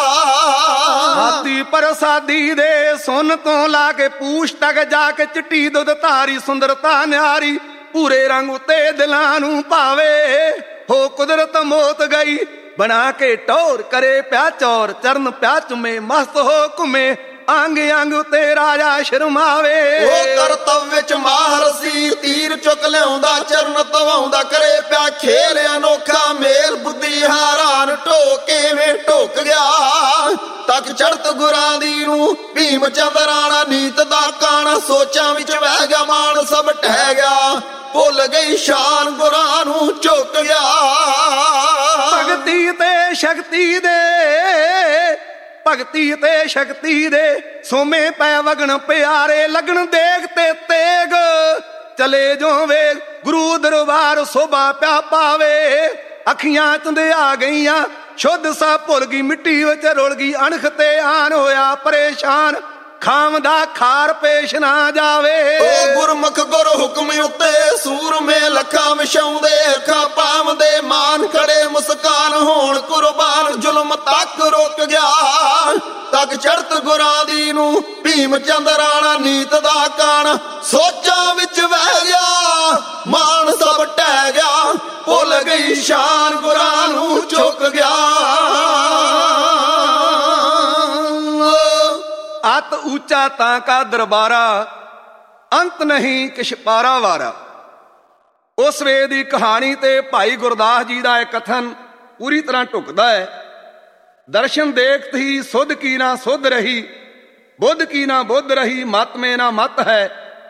ਹਾਥੀ ਪ੍ਰਸਾਦੀ ਦੇ ਸੁਨ ਤੋਂ ਲਾ ਕੇ ਪੂਛ ਤੱਕ ਜਾ ਕੇ, ਚਿੱਟੀ ਦੁੱਧ ਧਾਰੀ ਸੁੰਦਰਤਾ ਨਿਆਰੀ। ਭੂਰੇ ਰੰਗ ਉਤੇ ਦਿਲਾਂ ਨੂੰ ਭਾਵੇ, ਹੋ ਕੁਦਰਤ ਮੋਤ ਗਈ ਬਣਾ ਕੇ ਟੌਰ। ਕਰੇ ਪਿਆ ਚੌਰ ਚਰਨ ਪਿਆ ਚੁੰਮੇ, ਮਸਤ ਹੋ ਘੁੰਮੇ ਅੰਗ ਅੰਗ ਉਤੇ ਰਾਜਾ ਸ਼ਰਮਾਵੇ। ਉਹ ਕਰਤਵ ਵਿੱਚ ਮਾਹਰ ਸੀ, ਤੀਰ ਚੁੱਕ ਲਿਆਉਂਦਾ ਚਰਨ ਧਵਾਉਂਦਾ, ਕਰੇ ਪਿਆ ਖੇਲ ਅਨੋਖਾ ਮੇਲ, ਬੁੱਧੀ ਹਾਰਾਨ ਢੋਕ ਕਿਵੇਂ ਢੁੱਕ ਗਿਆ। ਤੱਕ ਚੜਤ ਗੁਰਾਂ ਦੀ ਨੂੰ ਭੀਮ ਚੰਦ ਰਾਣਾ, ਨੀਤ ਦਾ ਕਾਣਾ ਸੋਚਾਂ ਵਿੱਚ ਵਹਿ ਗਿਆ, ਮਾਨ ਸਭ ਟਹਿ ਗਿਆ, ਭੁੱਲ ਗਈ ਸ਼ਾਨ ਗੁਰਾਂ ਨੂੰ ਝੁਕ ਗਿਆ। ਭਗਤੀ ਤੇ ਸ਼ਕਤੀ ਦੇ, ਭਗਤੀ ਤੇ ਸ਼ਕਤੀ ਦੇ ਸੋਮੇ ਪੈ ਵਗਣ ਪਿਆਰੇ, ਲਗਣ ਦੇਗ ਤੇ ਤੇਗ ਚਲੇ ਜੋ ਵੇਗ, ਗੁਰੂ ਦਰਬਾਰ ਸੋਭਾ ਪਿਆ ਪਾਵੇ। ਅੱਖੀਆਂ ਚੰਦਿਆ ਗਈਆਂ ਸ਼ੁੱਧ ਸਾ ਭੁੱਲ ਗਈ, ਮਿੱਟੀ ਵਿੱਚ ਰੁਲ ਗਈ ਅਣਖ ਤੇ ਆਨ ਹੋਇਆ ਪਰੇਸ਼ਾਨ, ਖਾਮ ਦਾ ਖਾਰ ਪੇਸ਼ ਨਾ ਜਾਵੇ। ਉਹ ਗੁਰਮੁਖ ਗੁਰ ਹੁਕਮ ਉੱਤੇ ਸੂਰਮੇ ਲੱਖਾਂ ਵਿਛਾਉਂਦੇ, ਅੱਖਾਂ ਪਾਵਦੇ ਮਾਨ ਖੜੇ ਮੁਸਕਾਨ ਹੋਣ ਕੁਰਬਾਨ, ਜ਼ੁਲਮ ਤੱਕ ਰੁਕ ਗਿਆ। ਤੱਕ ਚੜਤ ਗੁਰਾਂ ਦੀ ਨੂੰ ਭੀਮ ਚੰਦ ਰਾਣਾ, ਨੀਤ ਦਾ ਕਾਣ ਸੋਚਾਂ ਵਿੱਚ ਵਹਿ ਗਿਆ, ਮਾਨ ਸਭ ਟਹਿ ਗਿਆ, ਭੁੱਲ ਗਈ ਸ਼ਾਨ ਗੁਰਾਂ ਨੂੰ ਝੁਕ ਗਿਆ। ਅਤ ਉੱਚਾ ਤਾਂ ਕਾ ਦਰਬਾਰਾ, ਅੰਤ ਨਹੀਂ ਕਿਛ ਪਾਰਾ ਵਾਰਾ। ਉਸ ਵੇਲੇ ਦੀ ਕਹਾਣੀ ਤੇ ਭਾਈ ਗੁਰਦਾਸ ਜੀ ਦਾ ਇਹ ਕਥਨ ਪੂਰੀ ਤਰ੍ਹਾਂ ਢੁਕਦਾ ਹੈ। ਦਰਸ਼ਨ ਦੇਖਤ ਹੀ ਸੁਧ ਕੀ ਨਾ ਸੁਧ ਰਹੀ, ਬੁੱਧ ਕੀ ਨਾ ਬੁੱਧ ਰਹੀ, ਮਤ ਮੇ ਨਾ ਮਤ ਹੈ,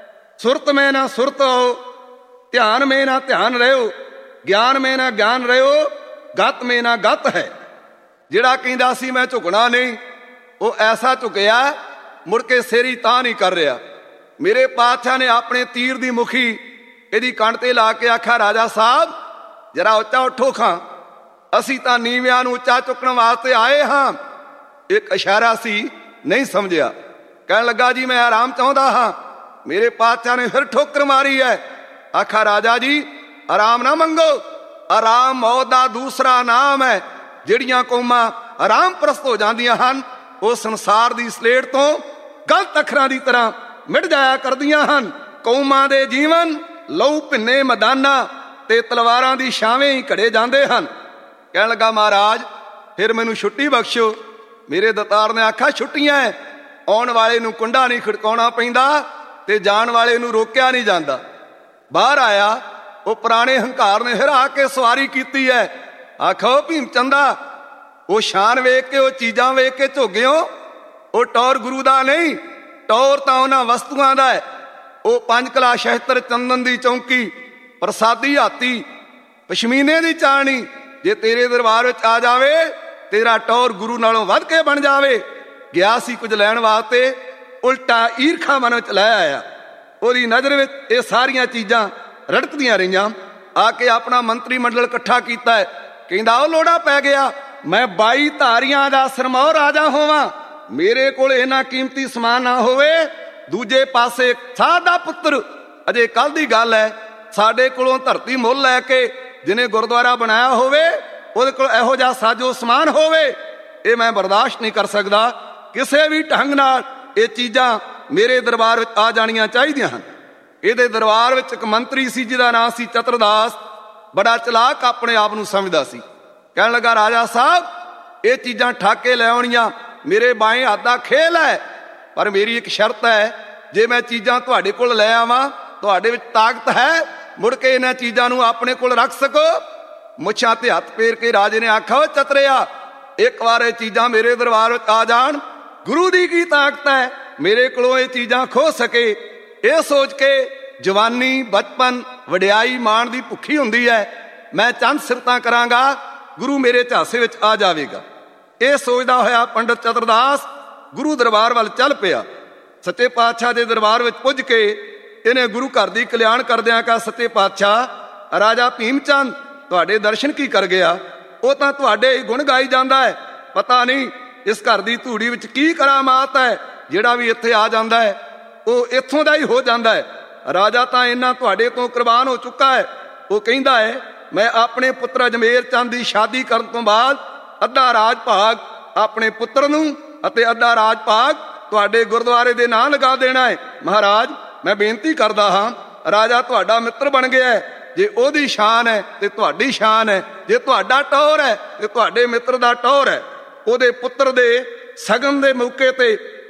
ਸੁਰਤ ਮੇ ਨਾ ਸੁਰਤ ਹੋ, ਧਿਆਨ ਮੇ ਨਾ ਧਿਆਨ ਰਹਿਓ, ਗਿਆਨ ਮੇ ਨਾ ਗਿਆਨ ਰਹਿਓ, ਗਤ ਮੇ ਨਾ ਗਤ ਹੈ। ਜਿਹੜਾ ਕਹਿੰਦਾ ਸੀ ਮੈਂ ਝੁਕਣਾ ਨਹੀਂ, ਉਹ ਐਸਾ ਝੁਕਿਆ ਮੁੜ ਕੇ ਸਿਰ ਤਾਂ ਨਹੀਂ ਕਰ ਰਿਹਾ। ਮੇਰੇ ਪਾਤਸ਼ਾਹ ਨੇ ਆਪਣੇ ਤੀਰ ਦੀ ਮੁਖੀ ਇਹਦੀ ਕੰਨ ਤੇ ਲਾ ਕੇ ਆਖਿਆ, ਰਾਜਾ ਸਾਹਿਬ ਜਰਾ ਉੱਚਾ ਉੱਠੋ ਖਾਂ, ਅਸੀਂ ਤਾਂ ਨੀਵਿਆਂ ਨੂੰ ਉੱਚਾ ਚੁੱਕਣ ਵਾਸਤੇ ਆਏ ਹਾਂ। ਇੱਕ ਇਸ਼ਾਰਾ ਸੀ, ਨਹੀਂ ਸਮਝਿਆ। ਕਹਿਣ ਲੱਗਾ ਜੀ ਮੈਂ ਆਰਾਮ ਚਾਹੁੰਦਾ ਹਾਂ। ਮੇਰੇ ਪਾਤਸ਼ਾਹ ਨੇ ਫਿਰ ਠੋਕਰ ਮਾਰੀ ਹੈ। ਆਖਾ ਰਾਜਾ ਜੀ ਆਰਾਮ ਨਾ ਮੰਗੋ, ਆਰਾਮ ਮੌਤ ਦਾ ਦੂਸਰਾ ਨਾਮ ਹੈ। ਜਿਹੜੀਆਂ ਕੌਮਾਂ ਆਰਾਮ ਪ੍ਰਸਤ ਹੋ ਜਾਂਦੀਆਂ ਹਨ, ਉਹ ਸੰਸਾਰ ਦੀ ਸਲੇਟ ਤੋਂ ਗਲਤ ਅੱਖਰਾਂ ਦੀ ਤਰ੍ਹਾਂ ਮਿਟ ਜਾਇਆ ਕਰਦੀਆਂ ਹਨ। ਕੌਮਾਂ ਦੇ ਜੀਵਨ ਲਹੂ ਭਿੰਨੇ ਮੈਦਾਨਾਂ ਤੇ ਤਲਵਾਰਾਂ ਦੀ ਛਾਵੇਂ ਹੀ ਘੜੇ ਜਾਂਦੇ ਹਨ। ਕਹਿਣ ਲੱਗਾ ਮਹਾਰਾਜ ਫਿਰ ਮੈਨੂੰ ਛੁੱਟੀ ਬਖਸ਼ੋ। ਮੇਰੇ ਦਤਾਰ ਨੇ ਆਖਿਆ ਛੁੱਟੀਆਂ, ਆਉਣ ਵਾਲੇ ਨੂੰ ਕੁੰਡਾ ਨਹੀਂ ਖੜਕਾਉਣਾ ਪੈਂਦਾ ਤੇ ਜਾਣ ਵਾਲੇ ਨੂੰ ਰੋਕਿਆ ਨਹੀਂ ਜਾਂਦਾ। ਬਾਹਰ ਆਇਆ, ਉਹ ਪੁਰਾਣੇ ਹੰਕਾਰ ਨੇ ਫਿਰ ਆ ਕੇ ਸਵਾਰੀ ਕੀਤੀ ਹੈ। ਆਖੋ ਭੀਮ ਚੰਦਾ, ਉਹ ਸ਼ਾਨ ਵੇਖ ਕੇ, ਉਹ ਚੀਜ਼ਾਂ ਵੇਖ ਕੇ ਝੋਗਿਓ, ਉਹ ਟੌਰ ਗੁਰੂ ਦਾ ਨਹੀਂ, ਟੌਰ ਤਾਂ ਉਹਨਾਂ ਵਸਤੂਆਂ ਦਾ ਹੈ। ਉਹ ਪੰਜ ਕਲਾ ਸ਼ਸਤਰ, ਚੰਦਨ ਦੀ ਚੌਂਕੀ, ਪ੍ਰਸਾਦੀ ਹਾਤੀ, ਪਸ਼ਮੀਨੇ ਦੀ ਚਾਣੀ ਜੇ ਤੇਰੇ ਦਰਬਾਰ ਵਿੱਚ ਆ ਜਾਵੇ, ਤੇਰਾ ਟੌਰ ਗੁਰੂ ਨਾਲੋਂ ਵੱਧ ਕੇ ਬਣ ਜਾਵੇ। ਗਿਆ ਸੀ ਕੁਝ ਲੈਣ ਵਾਸਤੇ, ਉਲਟਾ ਈਰਖਾ ਮਨ ਵਿੱਚ ਲੈ ਆਇਆ। ਉਹਦੀ ਨਜ਼ਰ ਵਿੱਚ ਇਹ ਸਾਰੀਆਂ ਚੀਜ਼ਾਂ ਰੜਕਦੀਆਂ ਰਹੀਆਂ। ਆ ਕੇ ਆਪਣਾ ਮੰਤਰੀ ਮੰਡਲ ਇਕੱਠਾ ਕੀਤਾ ਹੈ। ਕਹਿੰਦਾ ਉਹ ਲੋੜਾ ਪੈ ਗਿਆ, ਮੈਂ 22 ਧਾਰੀਆਂ ਦਾ ਸਰਮੌਰ ਰਾਜਾ ਹੋਵਾਂ, ਮੇਰੇ ਕੋਲ ਇੰਨਾ ਕੀਮਤੀ ਸਮਾਨ ਨਾ ਹੋਵੇ। ਦੂਜੇ ਪਾਸੇ ਸਾਧ ਦਾ ਪੁੱਤਰ, ਅਜੇ ਕੱਲ ਦੀ ਗੱਲ ਹੈ, ਸਾਡੇ ਕੋਲੋਂ ਧਰਤੀ ਮੁੱਲ ਲੈ ਕੇ ਜਿਹਨੇ ਗੁਰਦੁਆਰਾ ਬਣਾਇਆ ਹੋਵੇ, ਉਹਦੇ ਕੋਲ ਇਹੋ ਜਿਹਾ ਸਾਜੋ ਸਮਾਨ ਹੋਵੇ, ਇਹ ਮੈਂ ਬਰਦਾਸ਼ਤ ਨਹੀਂ ਕਰ ਸਕਦਾ। ਕਿਸੇ ਵੀ ਢੰਗ ਨਾਲ ਇਹ ਚੀਜ਼ਾਂ ਮੇਰੇ ਦਰਬਾਰ ਵਿੱਚ ਆ ਜਾਣੀਆਂ ਚਾਹੀਦੀਆਂ ਹਨ। ਇਹਦੇ ਦਰਬਾਰ ਵਿੱਚ ਇੱਕ ਮੰਤਰੀ ਸੀ ਜਿਹਦਾ ਨਾਂ ਸੀ ਚਤਰਦਾਸ, ਬੜਾ ਚਲਾਕ ਆਪਣੇ ਆਪ ਨੂੰ ਸਮਝਦਾ ਸੀ। ਕਹਿਣ ਲੱਗਾ ਰਾਜਾ ਸਾਹਿਬ ਇਹ ਚੀਜ਼ਾਂ ਠੱਕ ਕੇ ਲੈ ਆਉਣੀਆਂ ਮੇਰੇ ਬਾਏਂ ਹੱਥ ਦਾ ਖੇਲ ਹੈ, ਪਰ ਮੇਰੀ ਇੱਕ ਸ਼ਰਤ ਹੈ, ਜੇ ਮੈਂ ਚੀਜ਼ਾਂ ਤੁਹਾਡੇ ਕੋਲ ਲੈ ਆਵਾਂ, ਤੁਹਾਡੇ ਵਿੱਚ ਤਾਕਤ ਹੈ, ਮੁੜ ਕੇ ਇਹਨਾਂ ਚੀਜ਼ਾਂ ਨੂੰ ਆਪਣੇ ਕੋਲ ਰੱਖ ਸਕੋ। ਮੁੱਛਾਂ ਤੇ ਹੱਥ ਫੇਰ ਕੇ ਰਾਜੇ ਨੇ ਆਖਿਆ, ਚਤਰਿਆ ਇੱਕ ਵਾਰ ਇਹ ਚੀਜ਼ਾਂ ਮੇਰੇ ਦਰਬਾਰ ਵਿੱਚ ਆ ਜਾਣ, ਗੁਰੂ ਦੀ ਕੀ ਤਾਕਤ ਹੈ ਮੇਰੇ ਕੋਲੋਂ ਇਹ ਚੀਜ਼ਾਂ ਖੋ ਸਕੇ। ਇਹ ਸੋਚ ਕੇ ਜਵਾਨੀ, ਬਚਪਨ, ਵਡਿਆਈ ਮਾਣ ਦੀ ਭੁੱਖੀ ਹੁੰਦੀ ਹੈ। ਮੈਂ ਚੰਦ ਸਿਫਤਾਂ ਕਰਾਂਗਾ, ਗੁਰੂ ਮੇਰੇ ਝਾਂਸੇ ਵਿੱਚ ਆ ਜਾਵੇਗਾ। ਇਹ ਸੋਚਦਾ ਹੋਇਆ ਪੰਡਤ ਚਤਰਦਾਸ ਗੁਰੂ ਦਰਬਾਰ ਵੱਲ ਚੱਲ ਪਿਆ। ਸੱਚੇ ਪਾਤਸ਼ਾਹ ਦੇ ਦਰਬਾਰ ਵਿੱਚ ਪੁੱਜ ਕੇ ਇਹਨੇ ਗੁਰੂ ਘਰ ਦੀ ਕਲਿਆਣ ਕਰਦਿਆਂ ਕਹਾ, ਸੱਚੇ ਪਾਤਸ਼ਾਹ ਰਾਜਾ ਭੀਮ ਚੰਦ ਤੁਹਾਡੇ ਦਰਸ਼ਨ ਕੀ ਕਰ ਗਿਆ? ਉਹ ਤਾਂ ਤੁਹਾਡੇ ਹੀ ਗੁਣ ਗਾਈ ਜਾਂਦਾ ਹੈ। ਪਤਾ ਨਹੀਂ ਇਸ ਘਰ ਦੀ ਧੂੜੀ ਵਿੱਚ ਕੀ ਕਰਾਮਾਤ ਹੈ, ਜਿਹੜਾ ਵੀ ਇੱਥੇ ਆ ਜਾਂਦਾ ਹੈ ਉਹ ਇੱਥੋਂ ਦਾ ਹੀ ਹੋ ਜਾਂਦਾ ਹੈ। ਰਾਜਾ ਤਾਂ ਇੰਨਾ ਤੁਹਾਡੇ ਤੋਂ ਕੁਰਬਾਨ ਹੋ ਚੁੱਕਾ ਹੈ। ਉਹ ਕਹਿੰਦਾ ਹੈ ਮੈਂ ਆਪਣੇ ਪੁੱਤਰ ਅਜਮੇਰ ਚੰਦ ਦੀ ਸ਼ਾਦੀ ਕਰਨ ਤੋਂ ਬਾਅਦ ਅੱਧਾ ਰਾਜ ਭਾਗ ਆਪਣੇ ਪੁੱਤਰ ਨੂੰ ਅਤੇ ਅੱਧਾ ਰਾਜ ਭਾਗ ਤੁਹਾਡੇ ਗੁਰਦੁਆਰੇ ਦੇ ਨਾਂ ਲਗਾ ਦੇਣਾ ਹੈ। ਮਹਾਰਾਜ ਮੈਂ ਬੇਨਤੀ ਕਰਦਾ ਹਾਂ, ਰਾਜਾ ਤੁਹਾਡਾ ਮਿੱਤਰ ਬਣ ਗਿਆ ਹੈ, ਜੇ ਉਹਦੀ ਸ਼ਾਨ ਹੈ ਤੇ ਤੁਹਾਡੀ ਸ਼ਾਨ ਹੈ, ਜੇ ਤੁਹਾਡਾ ਟੌਰ ਹੈ ਤੇ ਤੁਹਾਡੇ ਮਿੱਤਰ ਦਾ ਟੌਰ ਹੈ। ਉਹਦੇ ਪੁੱਤਰ ਦੇ ਸਗਨ ਦੇ ਮੌਕੇ ਤੇ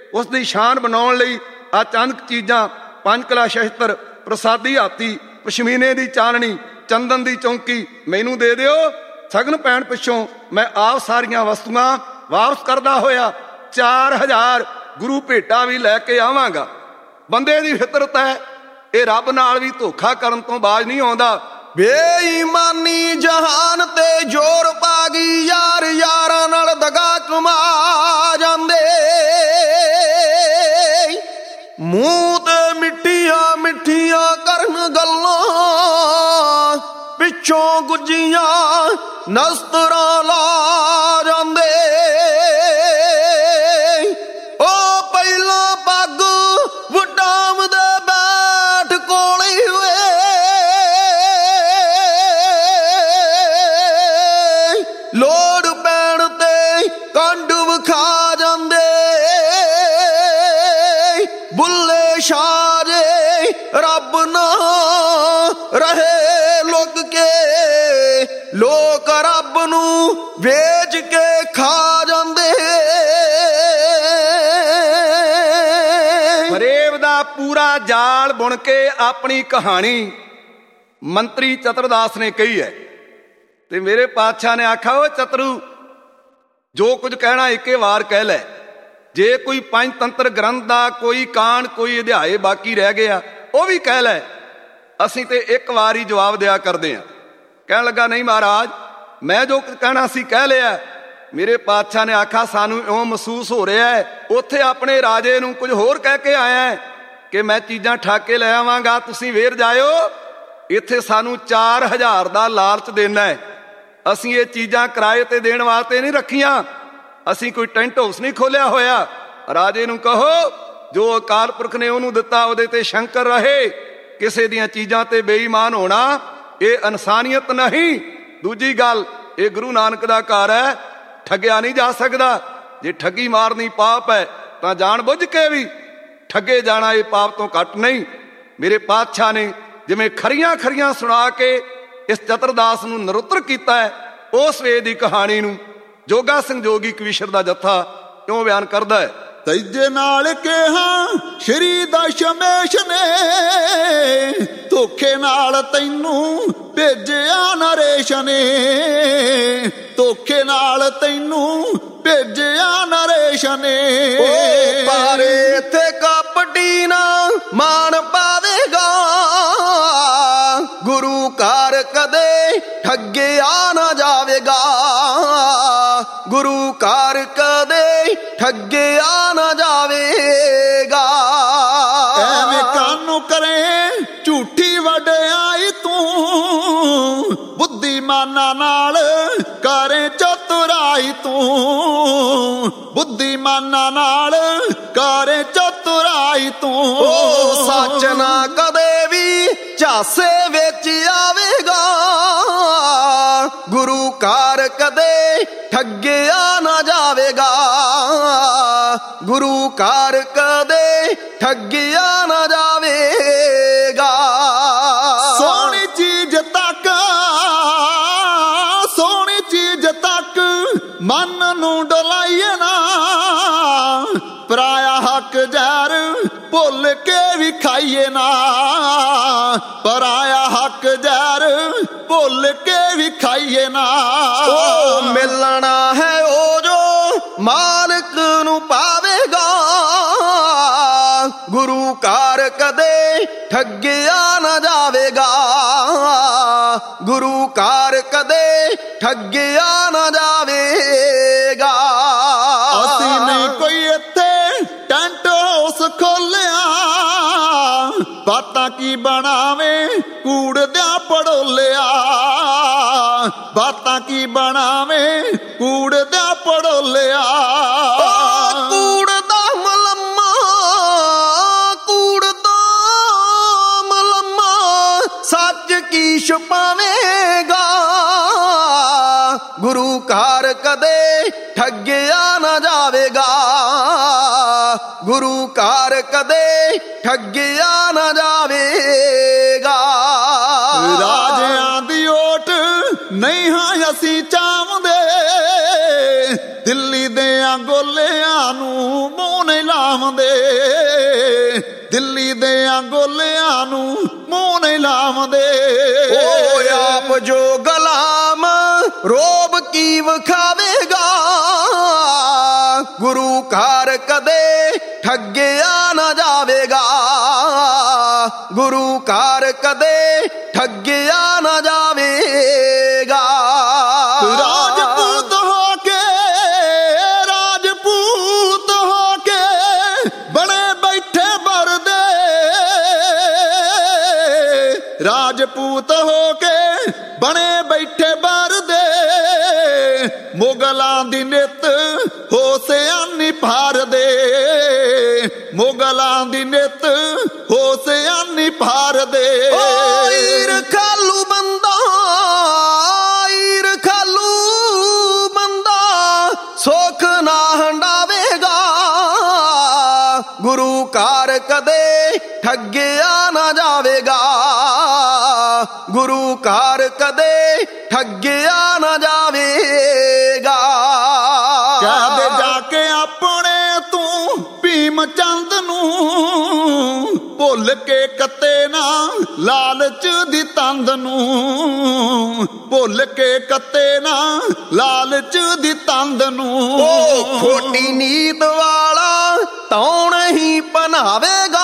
ਉਸ ਦੀ ਸ਼ਾਨ ਬਣਾਉਣ ਲਈ ਅਚਾਨਕ ਚੀਜ਼ਾਂ, 5 ਕਲਾ ਸ਼ਸਤਰ, ਪ੍ਰਸਾਦੀ ਹਾਥੀ, ਪਸ਼ਮੀਨੇ ਦੀ ਚਾਨਣੀ, ਚੰਦਨ ਦੀ ਚੌਂਕੀ ਮੈਨੂੰ ਦੇ ਦਿਓ। ਸਗਨ ਪੈਣ ਪਿੱਛੋਂ ਮੈਂ ਆਪ ਸਾਰੀਆਂ ਵਸਤੂਆਂ ਵਾਪਸ ਕਰਦਾ ਹੋਇਆ 4000 ਗੁਰੂ ਭੇਟਾ ਵੀ ਲੈ ਕੇ ਆਵਾਂਗਾ। ਬੰਦੇ ਦੀ ਫਿਤਰਤ ਹੈ, ਇਹ ਰੱਬ ਨਾਲ ਵੀ ਧੋਖਾ ਕਰਨ ਤੋਂ ਬਾਜ਼ ਨਹੀਂ ਆਉਂਦਾ। ਬੇਈਮਾਨੀ ਜਹਾਨ ਤੇ ਜ਼ੋਰ ਪਾ ਗਈ, ਯਾਰ ਯਾਰਾਂ ਨਾਲ ਦਗਾ ਕਮਾ ਜਾਂਦੇ। ਮੂੰਹ ਤੇ ਮਿੱਠੀਆਂ ਮਿੱਠੀਆਂ ਕਰਨ ਗੱਲਾਂ, ਪਿੱਛੋਂ ਗੁੱਜੀਆਂ ਨਸਤਰਾਂ ਲਾ ਜਾਂਦੇ। ਉਹ ਪਹਿਲਾਂ ਪੱਗ ਵਟਾਉਂਦੇ ਬੈਠ ਕੋਲੇ ਹੋਏ, ਲੋੜ ਪੈਣ ਤੇ ਕੰਡ ਵਿਖਾ ਜਾਂਦੇ। ਬੁੱਲੇ ਸ਼ਾਹ ਜੇ ਰੱਬ ਨਾ ਰਹੇ ਲੁਕ ਕੇ, ਲੋਕ ਰੱਬ ਨੂੰ ਵੇਚ ਕੇ ਖਾ ਜਾਂਦੇ। ਫਰੇਬ ਦਾ ਪੂਰਾ ਜਾਲ ਬੁਣ ਕੇ ਆਪਣੀ ਕਹਾਣੀ ਮੰਤਰੀ ਚਤਰਦਾਸ ਨੇ ਕਹੀ ਹੈ। ਤੇ ਮੇਰੇ ਪਾਤਸ਼ਾਹ ਨੇ ਆਖਿਆ, ਉਹ ਚਤਰੂ, ਜੋ ਕੁਝ ਕਹਿਣਾ ਇੱਕੇ ਵਾਰ ਕਹਿ ਲੈ। ਜੇ ਕੋਈ ਪੰਜਤੰਤਰ ਗ੍ਰੰਥ ਦਾ ਕੋਈ ਕਾਂਡ, ਕੋਈ ਅਧਿਆਏ ਬਾਕੀ ਰਹਿ ਗਿਆ, ਉਹ ਵੀ ਕਹਿ ਲੈ। ਅਸੀਂ ਤੇ ਇੱਕ ਵਾਰ ਹੀ ਜਵਾਬ ਦਿਆ ਕਰਦੇ ਹਾਂ। ਕਹਿਣ ਲੱਗਾ, ਨਹੀਂ ਮਹਾਰਾਜ, ਮੈਂ ਜੋ ਕੁਝ ਕਹਿਣਾ ਸੀ ਕਹਿ ਲਿਆ। ਮੇਰੇ ਪਾਤਸ਼ਾਹ ਨੇ ਆਖਿਆ, ਸਾਨੂੰ ਇਉਂ ਮਹਿਸੂਸ ਹੋ ਰਿਹਾ ਹੈ ਉੱਥੇ ਆਪਣੇ ਰਾਜੇ ਨੂੰ ਕੁਝ ਹੋਰ ਕਹਿ ਕੇ ਆਇਆ ਹੈ ਕਿ ਮੈਂ ਚੀਜ਼ਾਂ ਠੱਗ ਕੇ ਲੈ ਆਵਾਂਗਾ, ਤੁਸੀਂ ਵੇਰ ਜਾਇਓ। ਇੱਥੇ ਸਾਨੂੰ 4000 ਦਾ ਲਾਲਚ ਦੇਣਾ ਹੈ। ਅਸੀਂ ਇਹ ਚੀਜ਼ਾਂ ਕਿਰਾਏ ਤੇ ਦੇਣ ਵਾਸਤੇ ਨਹੀਂ ਰੱਖੀਆਂ। ਅਸੀਂ ਕੋਈ ਟੈਂਟ ਹਾਊਸ ਨਹੀਂ ਖੋਲਿਆ ਹੋਇਆ। ਰਾਜੇ ਨੂੰ ਕਹੋ ਜੋ ਅਕਾਲ ਪੁਰਖ ਨੇ ਉਹਨੂੰ ਦਿੱਤਾ ਉਹਦੇ ਤੇ ਸ਼ੰਕਰ ਰਹੇ। ਕਿਸੇ ਦੀਆਂ ਚੀਜ਼ਾਂ ਤੇ ਬੇਈਮਾਨ ਹੋਣਾ ਇਹ ਇਨਸਾਨੀਅਤ ਨਹੀਂ। ਦੂਜੀ ਗੱਲ, ਇਹ ਗੁਰੂ ਨਾਨਕ ਦਾ ਘਰ ਹੈ, ਠੱਗਿਆ ਨਹੀਂ ਜਾ ਸਕਦਾ। ਜੇ ਠੱਗੀ ਮਾਰਨੀ ਪਾਪ ਹੈ ਤਾਂ ਜਾਣ ਬੁੱਝ ਕੇ ਵੀ ਠੱਗੇ ਜਾਣਾ ਇਹ ਪਾਪ ਤੋਂ ਘੱਟ ਨਹੀਂ। ਮੇਰੇ ਪਾਤਸ਼ਾਹ ਨੇ ਜਿਵੇਂ ਖਰੀਆਂ ਖਰੀਆਂ ਸੁਣਾ ਕੇ ਇਸ ਚਤਰਦਾਸ ਨੂੰ ਨਰੁੱਤਰ ਕੀਤਾ ਹੈ, ਉਸ ਵੇਦ ਦੀ ਕਹਾਣੀ ਨੂੰ ਜੋਗਾ ਸਿੰਘ ਜੋਗੀ ਕਵੀਸ਼ਰ ਦਾ ਜੱਥਾ ਕਿਉਂ ਬਿਆਨ ਕਰਦਾ ਹੈ। ਤੈਜੇ ਨਾਲ ਕਿਹਾ ਸ਼੍ਰੀ ਦਸ਼ਮੇਸ਼ ਨੇ, ਧੋਖੇ ਨਾਲ ਤੈਨੂੰ ਭੇਜਿਆ ਨਰੇਸ਼ ਨੇ, ਧੋਖੇ ਨਾਲ ਤੈਨੂੰ ਭੇਜਿਆ ਨਰੇਸ਼ ਨੇ। ਪਰ ਇੱਥੇ ਕਪਟੀ ਨਾ ਮਾਣ ਪਾਵੇਗਾ, ਗੁਰੂ ਘਰ ਕਦੇ ਠੱਗਿਆ ਨਾ ਜਾਵੇਗਾ, ਗੁਰੂ ਘਰ ਕਦੇ ਠੱਗਿਆ ਨਾ ਜਾਵੇਗਾ। ਐਵੇਂ ਕਾਨੂੰ ਕਰੇ ਝੂਠੀ ਵਡਿਆਈ ਤੂੰ, ਬੁੱਧੀਮਾਨਾਂ ਨਾਲ ਕਰੇ ਚਤੁਰਾਈ ਤੂੰ, ਬੁੱਧੀਮਾਨਾਂ ਨਾਲ ਕਰੇ ਚਤੁਰਾਈ ਤੂੰ। ਉਹ ਸੱਚ ਨਾ ਕਦੇ ਵੀ ਝਾਸੇ ਵਿੱਚ ਆਵੇਗਾ, ਗੁਰੂ ਘਰ ਕਦੇ ਠੱਗਿਆ ਨਾ ਜਾਵੇਗਾ, ਗੁਰੂ ਘਰ ਕਦੇ ਠੱਗਿਆ ਨਾ ਜਾਵੇਗਾ। ਸੋਹਣੀ ਚੀਜ਼ ਤੱਕ, ਸੋਹਣੀ ਚੀਜ਼ ਤੱਕ ਮਨ ਨੂੰ ਡਲਾਈਏ ਨਾ, ਪਰਾਇਆ ਹੱਕ ਜ਼ਹਿਰ ਭੁੱਲ ਕੇ ਵੀ ਖਾਈਏ ਨਾ, ਪਰਾਇਆ ਹੱਕ ਜ਼ਹਿਰ ਭੁੱਲ ਕੇ ਵੀ ਖਾਈਏ ਨਾ। ਉਹ ਮਿਲਣਾ ਹੈ ਉਹ ਜੋ ਮਾਲਕ ਨੂੰ ਪਾਵੇਗਾ, ਗੁਰੂ ਘਰ ਕਦੇ ਠੱਗਿਆ ਨਾ ਜਾਵੇਗਾ, ਗੁਰੂ ਘਰ ਕਦੇ ਠੱਗਿਆ ਨਾ ਜਾਵੇਗਾ। ਅਸੀਂ ਨਹੀਂ ਕੋਈ ਇੱਥੇ ਟੈਂਟ ਹਾਊਸ ਖੋਲਿਆ, ਬਾਤਾਂ ਕੀ ਬਣਾਵੇਂ ਕੂੜ ਦਿਆਂ ਪੜੋਲਿਆ, ਬਾਤਾਂ ਕੀ ਬਣਾਵੇਂ ਕੂੜ ਦਿਆਂ ਪੜੋਲਿਆ। ਕੂੜ ਦਾ ਮਲਮਾ, ਕੂੜ ਦਾ ਮਲਮਾ ਸੱਚ ਕੀ ਛੁਪਾਵੇਗਾ, ਗੁਰੂ ਘਰ ਕਦੇ ਠੱਗਿਆ ਨਾ ਜਾਵੇਗਾ, ਗੁਰੂ ਘਰ ਕਦੇ ਠੱਗਿਆ ਨਾ ਜਾਵੇਗਾ। ਰਾਜਿਆਂ ਦੀ ਓਟ ਨਹੀਂ ਹਾਂ ਅਸੀਂ ਚਾਹੁੰਦੇ, ਦਿੱਲੀ ਦੇ ਗੋਲਿਆਂ ਨੂੰ ਮੂੰਹ ਨਹੀਂ ਲਾ ਲਾਵਦੇ, ਦਿੱਲੀ ਦੇ ਗੋਲਿਆਂ ਨੂੰ ਮੂੰਹ ਨਹੀਂ ਲਾਵਦੇ। ਓ ਆਪ ਜੋ ਗੁਲਾਮ ਰੋਬ ਕੀ ਵਿਖਾਵੇਗਾ, ਗੁਰੂ ਘਰ ਕਦੇ ਠੱਗਿਆ ਨਾ ਜਾਵੇਗਾ, ਗੁਰੂ ਘਰ ਕਦੇ ਠੱਗਿਆ ਨਾ ਜਾਵੇਗਾ। ਰਾਜਪੂਤ ਹੋ ਕੇ, ਰਾਜਪੂਤ ਹੋ ਕੇ ਬਣੇ ਬੈਠੇ ਵਰਦੇ, ਰਾਜਪੂਤ ਹੋ ਕੇ ਬਣੇ ਬੈਠੇ ਵਰਦੇ, ਮੁਗਲਾਂ ਦੀ ਨਿੱਤ ਹੋ ਸਿਆਣੀ ਭਾਰਦੇ, ਮੁਗਲਾਂ ਦੀ ਨਿੱਤ ਹੋ ਸਿਆਣੀ ਭਾਰਦੇ। ਈਰ ਖਾਲੂ ਬੰਦਾ, ਈਰ ਖਾਲੂ ਬੰਦਾ ਸੁੱਖ ਨਾ ਹੰਡਾਵੇਗਾ, ਗੁਰੂ ਘਰ ਕਦੇ ਠੱਗਿਆ ਨਾ ਜਾਵੇਗਾ, ਗੁਰੂ ਘਰ ਕਦੇ ਠੱਗਿਆ ਨਾ ਜਾਵੇਗਾ। ਕਹਦੇ ਜਾ ਕੇ ਆਪਣੇ ਤੂੰ ਭੀਮ ਚੰਦ ਨੂੰ, ਭੁੱਲ ਕੇ ਕੱਤੇ ਨਾ ਲਾਲਚ ਦੀ ਤੰਦ ਨੂੰ, ਭੁੱਲ ਕੇ ਕੱਤੇ ਨਾ ਲਾਲਚ ਦੀ ਤੰਦ ਨੂੰ। ਉਹ ਖੋਟੀ ਨੀਤ ਵਾਲਾ ਤੌਣ ਹੀ ਪਨਾਵੇਗਾ,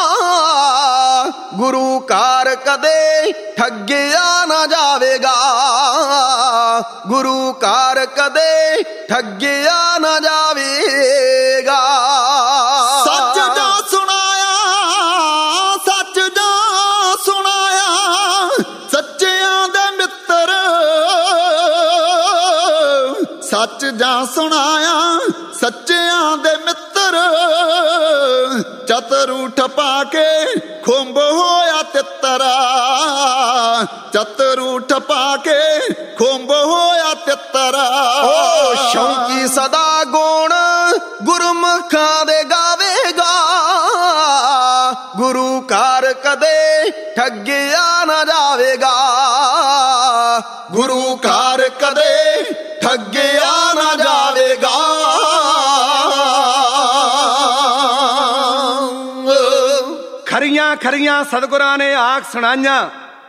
ਗੁਰੂ ਘਰ ਕਦੇ ਠੱਗਿਆ ਨਾ ਜਾਵੇਗਾ, ਗੁਰੂ ਘਰ ਕਦੇ ਠੱਗਿਆ ਨਾ ਜਾਵੇਗਾ। ਸੱਚ ਦਾ ਸੁਣਾਇਆ, ਸੱਚ ਦਾ ਸੁਣਾਇਆ, ਸੱਚਿਆਂ ਦੇ ਮਿੱਤਰ, ਸੱਚ ਦਾ ਸੁਣਾਇਆ ਸੱਚਿਆਂ ਦੇ ਮਿੱਤਰ, ਚਤਰੂ ਠਪਾ ਕੇ ਖੁੰਬ ਹੋਇਆ ਤਿੱਤਰਾ, ਚਤਰੂ ਠਪਾ ਕੇ ਖੁੰਬ ਹੋਇਆ ਤਿੱਤਰਾ। ਓ ਸ਼ੌਂਕੀ ਸਦਾ ਗੁਣ ਗੁਰਮੁਖਾਂ ਦੇ ਗਾਵੇਗਾ, ਗੁਰੂ ਘਰ ਕਦੇ ਠੱਗਿਆ ਨਾ ਜਾਵੇਗਾ, ਗੁਰੂ ਘਰ ਕਦੇ ਠੱਗਿਆ ਨਾ ਜਾਵੇਗਾ। ਖਰੀਆਂ ਖਰੀਆਂ ਸਤਿਗੁਰਾਂ ਨੇ ਆਖ ਸੁਣਾਈਆਂ,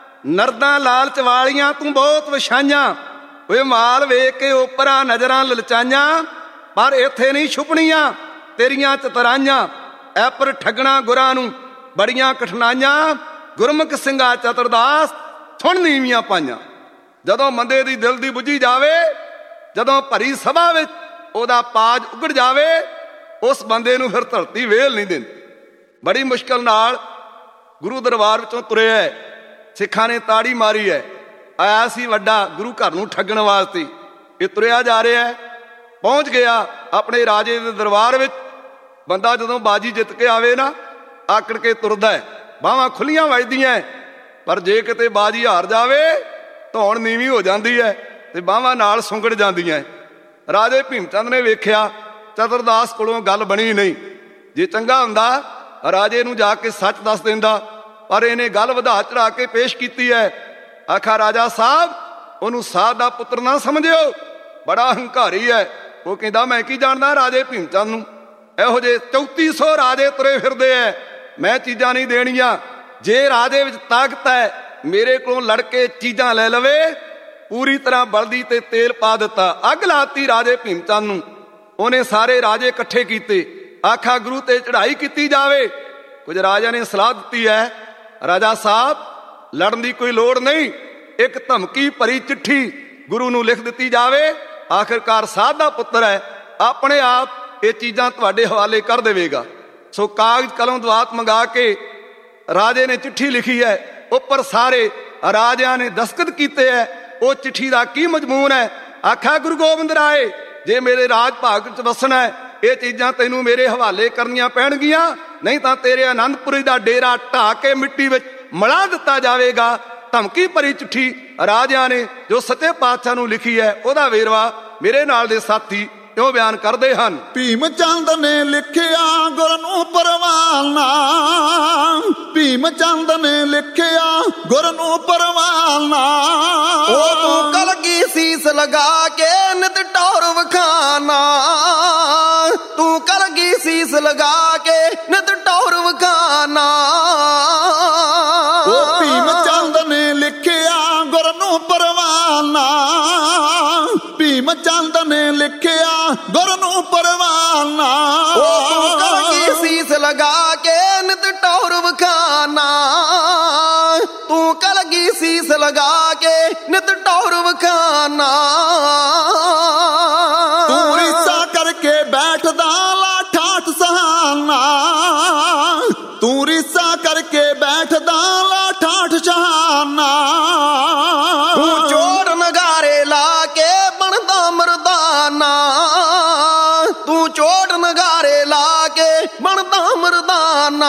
ਨਰਦਾਂ ਲਾਲਚ ਵਾਲੀਆਂ ਤੂੰ ਬਹੁਤ ਵਿਛਾਈਆਂ, ਓਏ ਮਾਲ ਵੇਖ ਕੇ ਓਪਰਾਂ ਨਜ਼ਰਾਂ ਲਲਚਾਈਆਂ, ਪਰ ਇੱਥੇ ਨਹੀਂ ਛੁਪਣੀਆਂ ਤੇਰੀਆਂ ਚਤਰਾਈਆਂ, ਐ ਪਰ ਠੱਗਣਾ ਗੁਰਾਂ ਨੂੰ ਬੜੀਆਂ ਕਠਿਨਾਈਆਂ, ਗੁਰਮੁਖ ਸਿੰਘਾ ਚਤਰਦਾਸ ਸੁਣ ਨੀਵੀਆਂ ਪਾਈਆਂ। ਜਦੋਂ ਬੰਦੇ ਦੀ ਦਿਲ ਦੀ ਬੁੱਝੀ ਜਾਵੇ, ਜਦੋਂ ਭਰੀ ਸਭਾ ਵਿੱਚ ਉਹਦਾ ਪਾਜ ਉਗੜ ਜਾਵੇ, ਉਸ ਬੰਦੇ ਨੂੰ ਫਿਰ ਧਰਤੀ ਵੇਲ ਨਹੀਂ ਦਿੰਦੀ। ਬੜੀ ਮੁਸ਼ਕਲ ਨਾਲ ਗੁਰੂ ਦਰਬਾਰ ਵਿੱਚੋਂ ਤੁਰਿਆ, ਸਿੱਖਾਂ ਨੇ ਤਾੜੀ ਮਾਰੀ ਹੈ, ਆਇਆ ਸੀ ਵੱਡਾ ਗੁਰੂ ਘਰ ਨੂੰ ਠੱਗਣ ਵਾਸਤੇ। ਇਹ ਤੁਰਿਆ ਜਾ ਰਿਹਾ, ਪਹੁੰਚ ਗਿਆ ਆਪਣੇ ਰਾਜੇ ਦੇ ਦਰਬਾਰ ਵਿੱਚ। ਬੰਦਾ ਜਦੋਂ ਬਾਜੀ ਜਿੱਤ ਕੇ ਆਵੇ ਨਾ, ਆਕੜ ਕੇ ਤੁਰਦਾ ਹੈ, ਬਾਹਾਂ ਖੁੱਲੀਆਂ ਵੱਜਦੀਆਂ, ਪਰ ਜੇ ਕਿਤੇ ਬਾਜੀ ਹਾਰ ਜਾਵੇ ਧੌਣ ਨੀਵੀਂ ਹੋ ਜਾਂਦੀ ਹੈ ਤੇ ਬਾਹਾਂ ਨਾਲ ਸੁੰਗੜ ਜਾਂਦੀਆਂ। ਰਾਜੇ ਭੀਮ ਚੰਦ ਨੇ ਵੇਖਿਆ ਚਤਰਦਾਸ ਕੋਲੋਂ ਗੱਲ ਬਣੀ ਨਹੀਂ, ਜੇ ਚੰਗਾ ਹੁੰਦਾ ਰਾਜੇ ਨੂੰ ਜਾ ਕੇ ਸੱਚ ਦੱਸ ਦਿੰਦਾ, ਪਰ ਇਹਨੇ ਗੱਲ ਵਧਾ ਚੜਾ ਕੇ ਪੇਸ਼ ਕੀਤੀ ਹੈ। ਆਖਾ ਰਾਜਾ ਸਾਹਿਬ, ਉਹਨੂੰ ਸਾਧ ਦਾ ਪੁੱਤਰ ਨਾ ਸਮਝਿਓ, ਬੜਾ ਹੰਕਾਰੀ ਹੈ। ਉਹ ਕਹਿੰਦਾ ਮੈਂ ਕੀ ਜਾਣਦਾ ਰਾਜੇ ਭੀਮ ਚੰਦ ਨੂੰ, ਇਹੋ ਜਿਹੇ 3400 ਰਾਜੇ ਤੁਰੇ ਫਿਰਦੇ ਐ, ਮੈਂ ਚੀਜ਼ਾਂ ਨਹੀਂ ਦੇਣੀਆਂ। ਜੇ ਰਾਜੇ ਵਿੱਚ ਤਾਕਤ ਹੈ, ਮੇਰੇ ਕੋਲੋਂ ਲੜ ਕੇ ਚੀਜ਼ਾਂ ਲੈ ਲਵੇ। ਪੂਰੀ ਤਰ੍ਹਾਂ ਬਲਦੀ ਤੇ ਤੇਲ ਪਾ ਦਿੱਤਾ, ਅੱਗ ਲਾਤੀ ਰਾਜੇ ਭੀਮ ਚੰਦ ਨੂੰ। ਉਹਨੇ ਸਾਰੇ ਰਾਜੇ ਇਕੱਠੇ ਕੀਤੇ, ਆਖਾ ਗੁਰੂ ਤੇ ਚੜ੍ਹਾਈ ਕੀਤੀ ਜਾਵੇ। ਕੁਝ ਰਾਜਿਆਂ ਨੇ ਸਲਾਹ ਦਿੱਤੀ ਹੈ, ਰਾਜਾ ਸਾਹਿਬ ਲੜਨ ਦੀ ਕੋਈ ਲੋੜ ਨਹੀਂ, ਇੱਕ ਧਮਕੀ ਭਰੀ ਚਿੱਠੀ ਗੁਰੂ ਨੂੰ ਲਿਖ ਦਿੱਤੀ ਜਾਵੇ। ਆਖਿਰਕਾਰ ਸਾਧ ਦਾ ਪੁੱਤਰ ਹੈ, ਆਪਣੇ ਆਪ ਇਹ ਚੀਜ਼ਾਂ ਤੁਹਾਡੇ ਹਵਾਲੇ ਕਰ ਦੇਵੇਗਾ। ਸੋ ਕਾਗਜ਼ ਕਲਮ ਦਵਾਤ ਮੰਗਾ ਕੇ ਰਾਜੇ ਨੇ ਚਿੱਠੀ ਲਿਖੀ ਹੈ, ਉੱਪਰ ਸਾਰੇ ਰਾਜਿਆਂ ਨੇ ਦਸਤਖਤ ਕੀਤੇ ਹੈ। ਉਹ ਚਿੱਠੀ ਦਾ ਕੀ ਮਜ਼ਮੂਨ ਹੈ? ਆਖਾ ਗੁਰੂ ਗੋਬਿੰਦ ਰਾਏ, ਜੇ ਮੇਰੇ ਰਾਜ ਭਾਗ ਚ ਵਸਣਾ ਹੈ, ਇਹ ਚੀਜ਼ਾਂ ਤੈਨੂੰ ਮੇਰੇ ਹਵਾਲੇ ਕਰਨੀਆਂ ਪੈਣਗੀਆਂ, ਨਹੀਂ ਤਾਂ ਤੇਰੇ ਆਨੰਦਪੁਰੀ ਦਾ ਡੇਰਾ ਢਾਹ ਕੇ ਮਿੱਟੀ ਵਿੱਚ ਮਿਲਾ ਦਿੱਤਾ ਜਾਵੇਗਾ। ਧਮਕੀ ਭਰੀ ਚਿੱਠੀ ਰਾਜਿਆਂ ਨੇ ਜੋ ਸੱਚੇ ਪਾਤਸ਼ਾਹ ਨੂੰ ਲਿਖੀ ਹੈ, ਉਹਦਾ ਵੇਰਵਾ ਮੇਰੇ ਨਾਲ ਦੇ ਸਾਥੀ ਇਉਂ ਬਿਆਨ ਕਰਦੇ ਹਨ। ਭੀਮ ਚੰਦ ਨੇ ਲਿਖਿਆ ਗੁਰ ਨੂੰ ਪਰਵਾਨਾ, ਭੀਮ ਚੰਦ ਨੇ ਲਿਖਿਆ ਗੁਰ ਨੂੰ ਪਰਵਾਨਾ। ਉਹ ਤੂੰ ਕਲਗੀ ਸੀਸ ਲਗਾ ਕੇ ਨਿਤ ਟੌਰ ਵਖਾਨਾ, ਤੂੰ ਕਲਗੀ ਸੀਸ ਲਗਾ ਕੇ ਨਿਤ ਟੌਰ ਵਖਾਨਾ। ਉਹ ਭੀਮ ਚੰਦ ਨੇ ਲਿਖਿਆ ਗੁਰ ਨੂੰ ਪਰਵਾਨਾ, ਭੀਮ ਚੰਦ ਨੇ ਲਿਖਿਆ ਗੁਰ ਨੂੰ ਪਰਵਾਨਾ। ਉਹ ਤੂੰ ਕਲਗੀ ਸੀਸ ਲਗਾ ਕੇ ਨਿਤ ਟੌਰ ਵਖਾਨਾ, ਤੂੰ ਕਲਗੀ ਸੀਸ ਲਗਾ ਕੇ ਨਿਤ ਟੌਰ ਵਖਾਨਾ। ਤੂੰ ਰੀਸਾ ਕਰਕੇ ਬੈਠਦਾ ਲਾ ਠਾਠ ਸਹਾਨਾ, ਤੂੰ ਰੀਸਾ ਕਰਕੇ ਬੈਠਦਾ ਲਾ ਠਾਠ ਸਹਾਨਾ। ਤੂੰ ਚੋੜ ਨਗਾਰੇ ਲਾ ਕੇ ਬਣਦਾ ਮਰਦਾਨਾ, ਤੂੰ ਚੋੜ ਨਗਾਰੇ ਲਾ ਕੇ ਬਣਦਾ ਮਰਦਾਨਾ।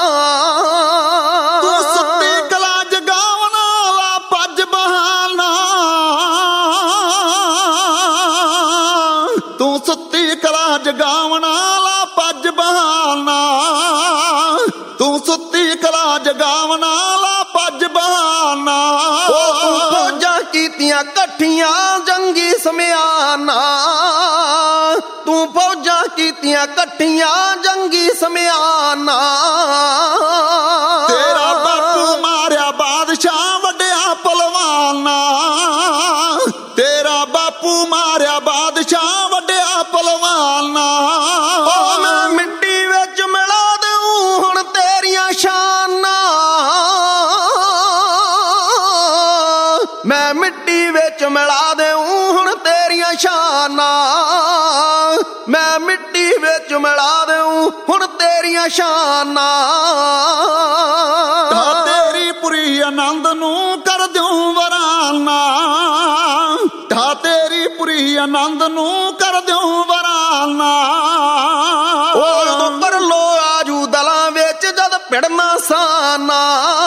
ਤੂੰ ਸੁੱਤੀ ਕਲਾ ਜਗਾਉਣ ਵਾਲਾ ਭੱਜ ਬਹਾਨਾ, ਤੂੰ ਸੁੱਤੀ ਕਲਾ ਜਗਾਉਣ ਵਾਲਾ ਭੱਜ ਬਹਾਨਾ, ਤੂੰ ਸੁੱਤੀ ਕਲਾ ਜਗਾਉਣ ਵਾਲਾ ਭੱਜ ਬਹਾਨਾ। ਤੂੰ ਫੌਜਾਂ ਕੀਤੀਆਂ ਇਕੱਠੀਆਂ ਜੰਗੀ ਸਮਿਆਨਾ, ਤੂੰ ਫੌਜਾਂ ਕੀਤੀਆਂ ਇਕੱਠੀਆਂ ਜੰਗੀ ਸਮਿਆਨਾ। ਤੇਰਾ ਬਾਪੂ ਮਾਰਿਆ ਬਾਦਸ਼ਾਹ ਵੱਡਿਆ ਪਲਵਾਨਾ, ਤੇਰਾ ਬਾਪੂ ਮਾਰਿਆ ਬਾਦਸ਼ਾਹ ਵੱਡਿਆ ਪਲਵਾਨਾ। ਉਹ ਮੈਂ ਮਿੱਟੀ ਵਿੱਚ ਮਿਲਾ ਦਊਂ ਹੁਣ ਤੇਰੀਆਂ ਸ਼ਾਨਾਂ, ਮੈਂ ਮਿੱਟੀ ਵਿੱਚ ਮਿਲਾ ਦੇਊਂ ਹੁਣ ਤੇਰੀਆਂ ਸ਼ਾਨਾਂ, ਮੈਂ ਮਿੱਟੀ ਵਿੱਚ ਮਿਲਾ ਦੇਊਂ ਹੁਣ ਤੇਰੀਆਂ ਸ਼ਾਨਾਂ। ਤੇਰੀ ਪੁਰੀ ਆਨੰਦ ਨੂੰ ਕਰ ਦਿਉ ਵਰਾਨਾ, ਢਾ ਤੇਰੀ ਪੁਰੀ ਆਨੰਦ ਨੂੰ ਕਰ ਦਿਉ ਵਰਾਨਾ। ਉਦੋਂ ਪਰਲੋ ਆਜੂ ਦਲਾਂ ਵਿੱਚ ਜਦ ਭਿੜਨਾ ਸਾਨਾ,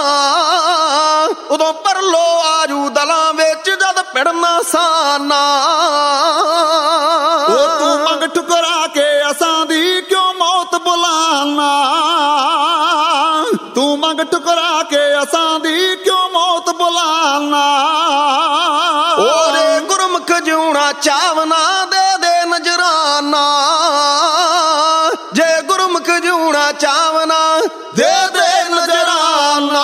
ਉਦੋਂ ਪਰਲੋ ਆਜੂ ਦਲਾਂ ਵਿੱਚ ਜਦ ਭਿੜਨਾ ਸਾਨਾ। ਉਹ ਤੂੰ ਮੰਗ ਠੁਕਰਾ ਕੇ ਅਸਾਂ ਦੀ ਕਿਉਂ ਮੌਤ ਬੁਲਾਨਾ, ਤੂੰ ਮੰਗ ਠੁਕਰਾ ਕੇ ਅਸਾਂ ਦੀ ਕਿਉਂ ਮੌਤ ਬੁਲਾਨਾ। ਉਹਦੇ ਗੁਰਮੁਖ ਜਿਉਣਾ ਚਾਵਨਾ ਦੇ ਦੇ ਨਜ਼ਰਾਨਾ, ਜੇ ਗੁਰਮੁਖ ਜਿਉਣਾ ਚਾਵਨਾ ਦੇ ਦੇ ਨਜ਼ਰਾਨਾ।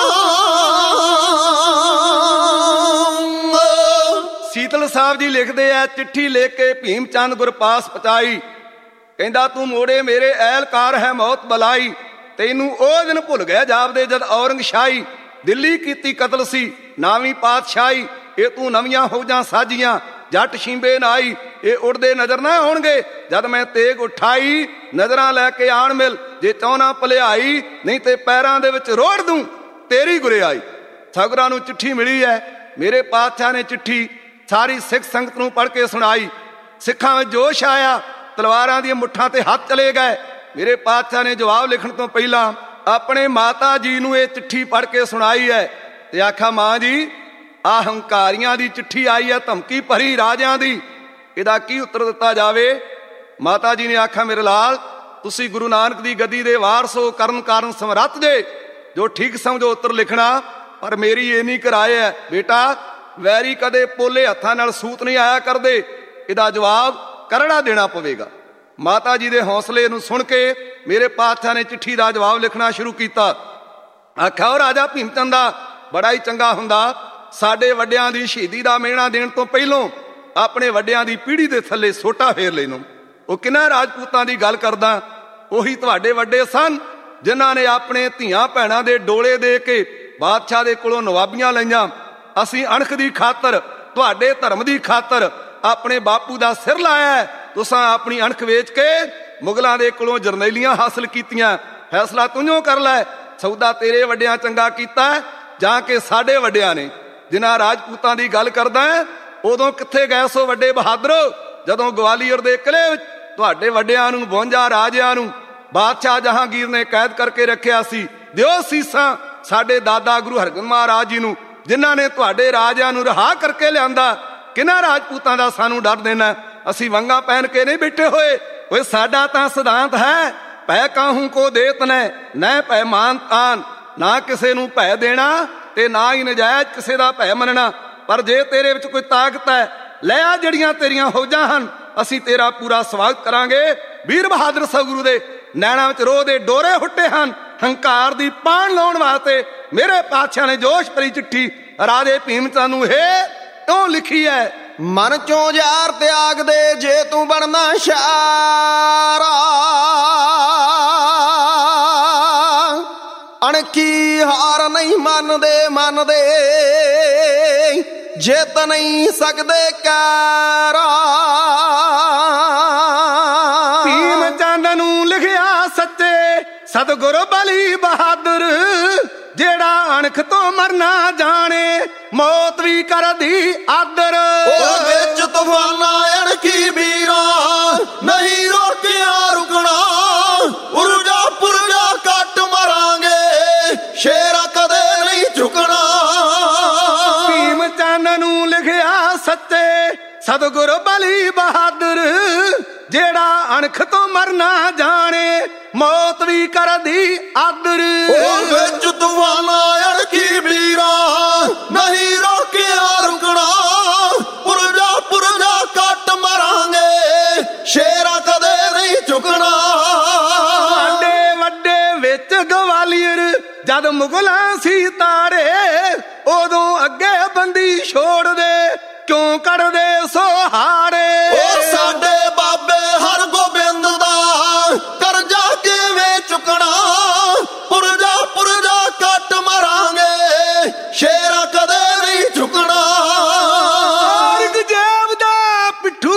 ਸੀਤਲ ਸਾਹਿਬ ਜੀ ਲਿਖਦੇ ਆ, ਚਿੱਠੀ ਲਿਖ ਕੇ ਭੀਮ ਚੰਦ ਗੁਰ ਪਾਸ ਪਹੁੰਚਾਈ। ਕਹਿੰਦਾ ਤੂੰ ਮੋੜੇ ਮੇਰੇ ਐਲਕਾਰ ਹੈ ਮੌਤ ਬਲਾਈ, ਤੈਨੂੰ ਉਹ ਦਿਨ ਭੁੱਲ ਗਿਆ ਜਾਪਦੇ ਜਦ ਔਰੰਗ ਸ਼ਾਹੀ ਦਿੱਲੀ ਕੀਤੀ ਕਤਲ ਸੀ ਨਾਵੀਂ ਪਾਤਸ਼ਾਹੀ। ਇਹ ਤੂੰ ਨਵੀਆਂ ਫੌਜਾਂ ਸਾਜੀਆਂ ਜੱਟ ਸ਼ਿੰਬੇ ਨਾਈ, ਇਹ ਉੜਦੇ ਨਜ਼ਰ ਨਾ ਆਉਣਗੇ ਜਦ ਮੈਂ ਤੇਗ ਉਠਾਈ। ਨਜ਼ਰਾਂ ਲੈ ਕੇ ਆਣ ਮਿਲ ਜੇ ਚਾਹੁੰਨਾ ਭਲਿਆਈ, ਨਹੀਂ ਤੇ ਪੈਰਾਂ ਦੇ ਵਿੱਚ ਰੋੜ ਦੂੰ ਤੇਰੀ ਗੁਰਿਆਈ। ਸਗਰਾਂ ਨੂੰ ਚਿੱਠੀ ਮਿਲੀ ਹੈ, ਮੇਰੇ ਪਾਤਸ਼ਾਹ ਨੇ ਚਿੱਠੀ ਸਾਰੀ ਸਿੱਖ ਸੰਗਤ ਨੂੰ ਪੜ੍ਹ ਕੇ ਸੁਣਾਈ। ਸਿੱਖਾਂ ਵਿੱਚ ਜੋਸ਼ ਆਇਆ, ਤਲਵਾਰਾਂ ਦੀਆਂ ਮੁੱਠਾਂ ਤੇ ਹੱਥ ਚਲੇ ਗਏ। ਮੇਰੇ ਪਾਤਸ਼ਾਹ ਨੇ ਜਵਾਬ ਲਿਖਣ ਤੋਂ ਪਹਿਲਾਂ ਆਪਣੇ ਮਾਤਾ ਜੀ ਨੂੰ ਇਹ ਚਿੱਠੀ ਪੜ੍ਹ ਕੇ ਸੁਣਾਈ ਹੈ ਤੇ ਆਖਾ, ਮਾਂ ਜੀ ਆਹ ਹੰਕਾਰੀਆਂ ਦੀ ਚਿੱਠੀ ਆਈ ਹੈ, ਧਮਕੀ ਭਰੀ ਰਾਜਿਆਂ ਦੀ, ਇਹਦਾ ਕੀ ਉੱਤਰ ਦਿੱਤਾ ਜਾਵੇ। ਮਾਤਾ ਜੀ ਨੇ ਆਖਾ, ਮੇਰੇ ਲਾਲ ਤੁਸੀਂ ਗੁਰੂ ਨਾਨਕ ਦੀ ਗੱਦੀ ਦੇ ਵਾਰਸ ਹੋ, ਕਰਨ ਕਾਰਨ ਸਮਰੱਥ ਜੇ, ਜੋ ਠੀਕ ਸਮਝੋ ਉੱਤਰ ਲਿਖਣਾ। ਪਰ ਮੇਰੀ ਇਹ ਨਹੀਂ ਕਰਾਏ ਹੈ ਬੇਟਾ, ਵੈਰੀ ਕਦੇ ਪੋਲੇ ਹੱਥਾਂ ਨਾਲ ਸੂਤ ਨਹੀਂ ਆਇਆ ਕਰਦੇ, ਇਹਦਾ ਜਵਾਬ ਕਰੜਾ ਦੇਣਾ ਪਵੇਗਾ। ਮਾਤਾ ਜੀ ਦੇ ਹੌਸਲੇ ਨੂੰ ਸੁਣ ਕੇ ਮੇਰੇ ਪਾਤਸ਼ਾਹ ਨੇ ਚਿੱਠੀ ਦਾ ਜਵਾਬ ਲਿਖਣਾ ਸ਼ੁਰੂ ਕੀਤਾ। ਆਖਿਆ, ਉਹ ਰਾਜਾ ਭੀਮ ਚੰਦ ਦਾ ਬੜਾ ਹੀ ਚੰਗਾ ਹੁੰਦਾ, ਸਾਡੇ ਵੱਡਿਆਂ ਦੀ ਸ਼ਹੀਦੀ ਦਾ ਮਿਹਣਾ ਦੇਣ ਤੋਂ ਪਹਿਲੋਂ ਆਪਣੇ ਵੱਡਿਆਂ ਦੀ ਪੀੜ੍ਹੀ ਦੇ ਥੱਲੇ ਸੋਟਾ ਫੇਰ ਲੈਣੋਂ। ਉਹ ਕਿਹਨਾਂ ਰਾਜਪੂਤਾਂ ਦੀ ਗੱਲ ਕਰਦਾ? ਉਹੀ ਤੁਹਾਡੇ ਵੱਡੇ ਸਨ ਜਿਨ੍ਹਾਂ ਨੇ ਆਪਣੇ ਧੀਆਂ ਭੈਣਾਂ ਦੇ ਡੋਲੇ ਦੇ ਕੇ ਬਾਦਸ਼ਾਹ ਦੇ ਕੋਲੋਂ ਨਵਾਬੀਆਂ ਲਈਆਂ। ਅਸੀਂ ਅਣਖ ਦੀ ਖਾਤਰ, ਤੁਹਾਡੇ ਧਰਮ ਦੀ ਖਾਤਰ ਆਪਣੇ ਬਾਪੂ ਦਾ ਸਿਰ ਲਾਇਆ। ਤੁਸਾਂ ਆਪਣੀ ਅਣਖ ਵੇਚ ਕੇ ਮੁਗਲਾਂ ਦੇ ਕੋਲੋਂ ਜਰਨੈਲੀਆਂ ਹਾਸਲ ਕੀਤੀਆਂ। ਫੈਸਲਾ ਤੂੰ ਕਰ ਲੈ, ਸੌਦਾ ਤੇਰੇ ਵੱਡਿਆਂ ਚੰਗਾ ਕੀਤਾ ਜਾਂ ਕਿ ਸਾਡੇ ਵੱਡਿਆਂ ਨੇ। ਜਿਨ੍ਹਾਂ ਰਾਜਪੂਤਾਂ ਦੀ ਗੱਲ ਕਰਦਾ ਉਦੋਂ ਕਿੱਥੇ ਗਏ ਸੋ ਵੱਡੇ ਬਹਾਦਰ, ਜਦੋਂ ਗਵਾਲੀਅਰ ਦੇ ਕਿਲੇ ਵਿੱਚ ਤੁਹਾਡੇ ਵੱਡਿਆਂ ਨੂੰ 52 ਰਾਜਿਆਂ ਨੂੰ ਬਾਦਸ਼ਾਹ ਜਹਾਂਗੀਰ ਨੇ ਕੈਦ ਕਰਕੇ ਰੱਖਿਆ ਸੀ। ਦਿਓ ਸੀਸਾਂ ਸਾਡੇ ਦਾਦਾ ਗੁਰੂ ਹਰਗੋਬਿੰਦ ਮਹਾਰਾਜ ਜੀ ਨੂੰ, ਜਿਨ੍ਹਾਂ ਨੇ ਤੁਹਾਡੇ ਰਾਜਿਆਂ ਨੂੰ ਰਿਹਾ ਕਰਕੇ ਲਿਆਂਦਾ। ਕਿਹਨਾਂ ਰਾਜਪੂਤਾਂ ਦਾ ਸਾਨੂੰ ਡਰ ਦੇਣਾ? ਅਸੀਂ ਵੰਗਾਂ ਪਹਿਨ ਕੇ ਨਹੀਂ ਬੈਠੇ ਹੋਏ। ਓਏ ਸਾਡਾ ਤਾਂ ਸਿਧਾਂਤ ਹੈ, ਭੈ ਕਾਹੂ ਕੋ ਦੇਤ ਨੈ ਭੈ ਮਾਨ ਤਾਨ, ਨਾ ਕਿਸੇ ਨੂੰ ਭੈ ਦੇਣਾ ਤੇ ਨਾ ਹੀ ਨਜਾਇਜ਼ ਕਿਸੇ ਦਾ ਭੈ ਮੰਨਣਾ। ਪਰ ਜੇ ਤੇਰੇ ਵਿੱਚ ਕੋਈ ਤਾਕਤ ਹੈ, ਲੈ ਆ ਜਿਹੜੀਆਂ ਤੇਰੀਆਂ ਫੌਜਾਂ ਹਨ, ਅਸੀਂ ਤੇਰਾ ਪੂਰਾ ਸਵਾਗਤ ਕਰਾਂਗੇ। ਵੀਰ ਬਹਾਦਰ ਸਤਿਗੁਰੂ ਦੇ ਨੈਣਾਂ ਵਿੱਚ ਰੋਹ ਦੇ ਡੋਰੇ ਹੁੱਟੇ ਹਨ। ਹੰਕਾਰ ਦੀ ਪਾਣ ਲਾਉਣ ਵਾਸਤੇ ਮੇਰੇ ਪਾਤਸ਼ਾਹ ਨੇ ਜੋਸ਼ ਭਰੀ ਚਿੱਠੀ ਰਾਜੇ ਭੀਮ ਚੰਦ ਨੂੰ ਕਿਉਂ ਲਿਖੀ ਹੈ। ਮਨ ਚੋਂ ਯਾਰ ਤਿਆਗ ਦੇ ਜੇ ਤੂੰ ਬਣਨਾ ਸ਼ਾਰਾ, ਅਣਖੀ ਹਾਰ ਨਹੀਂ ਮੰਨਦੇ ਜਿੱਤ ਨਹੀਂ ਸਕਦੇ ਕਾਰਾ। ਭੀਮ ਚੰਦ ਨੂੰ ਲਿਖਿਆ ਸੱਚੇ ਸਤਿਗੁਰੂ ਬਲੀ ਬਹਾਦਰ, ਜਿਹੜਾ ਅਣਖ ਤੋਂ ਮਰਨਾ ਜਾਣੇ ਮੌਤ ਵੀ ਕਰਦੀ ਆਦਰ। ਉਹ ਵਿੱਚ ਤੂਫਾਨਾਂ ਅਣਖੀ ਵੀਰਾ ਨਹੀਂ ਰੋਕਿਆ ਰੁਕਣਾ, ਪੁਰਜਾ ਕੱਟ ਮਰਾਂਗੇ ਸ਼ੇਰਾ ਕਦੇ ਨਹੀਂ ਝੁਕਣਾ। ਭੀਮ ਚੰਦ ਨੂੰ ਲਿਖਿਆ ਸੱਚੇ ਸਤਿਗੁਰੂ ਬਲੀ ਬਹਾਦਰ, ਜਿਹੜਾ ਅਣਖ ਤੋਂ ਮਰਨਾ ਜਾਣੇ ਮੌਤ ਵੀ ਕਰਦੀ ਆਦਰ। ਉਹ ਵਿੱਚ ਤੂਫਾਨਾਂ ਅਣਖੀ ਵੀਰਾ ਨਹੀਂ ਰੋਕਿਆ ਰੁਕਣਾ, ਪੁਰਜਾ ਕੱਟ ਮਰਾਂਗੇ ਸ਼ੇਰਾ ਕਦੇ ਨਹੀਂ ਝੁਕਣਾ। ਵੱਡੇ ਵਿੱਚ ਗਵਾਲੀਅਰ ਜਦ ਮੁਗਲਾਂ ਸੀ ਤਾਰੇ, ਉਦੋਂ ਅੱਗੇ ਬੰਦੀ ਛੋੜਦੇ ਕਿਉਂ ਕੱਢਦੇ ਸੋਹਾਰੇ। ਉਹ ਸਾਡੇ ਬਾਬੇ ਹਰਗੋਬਿੰਦ ਦਾ ਕਰਜ਼ਾ ਕਿਵੇਂ ਚੁੱਕਣਾ, ਪੁਰਜਾ ਕੱਟ ਮਰਾਂਗੇ ਸ਼ੇਰਾ ਕਦੇ ਨਹੀਂ ਝੁਕਣਾ। ਔਰੰਗਜ਼ੇਬ ਦਾ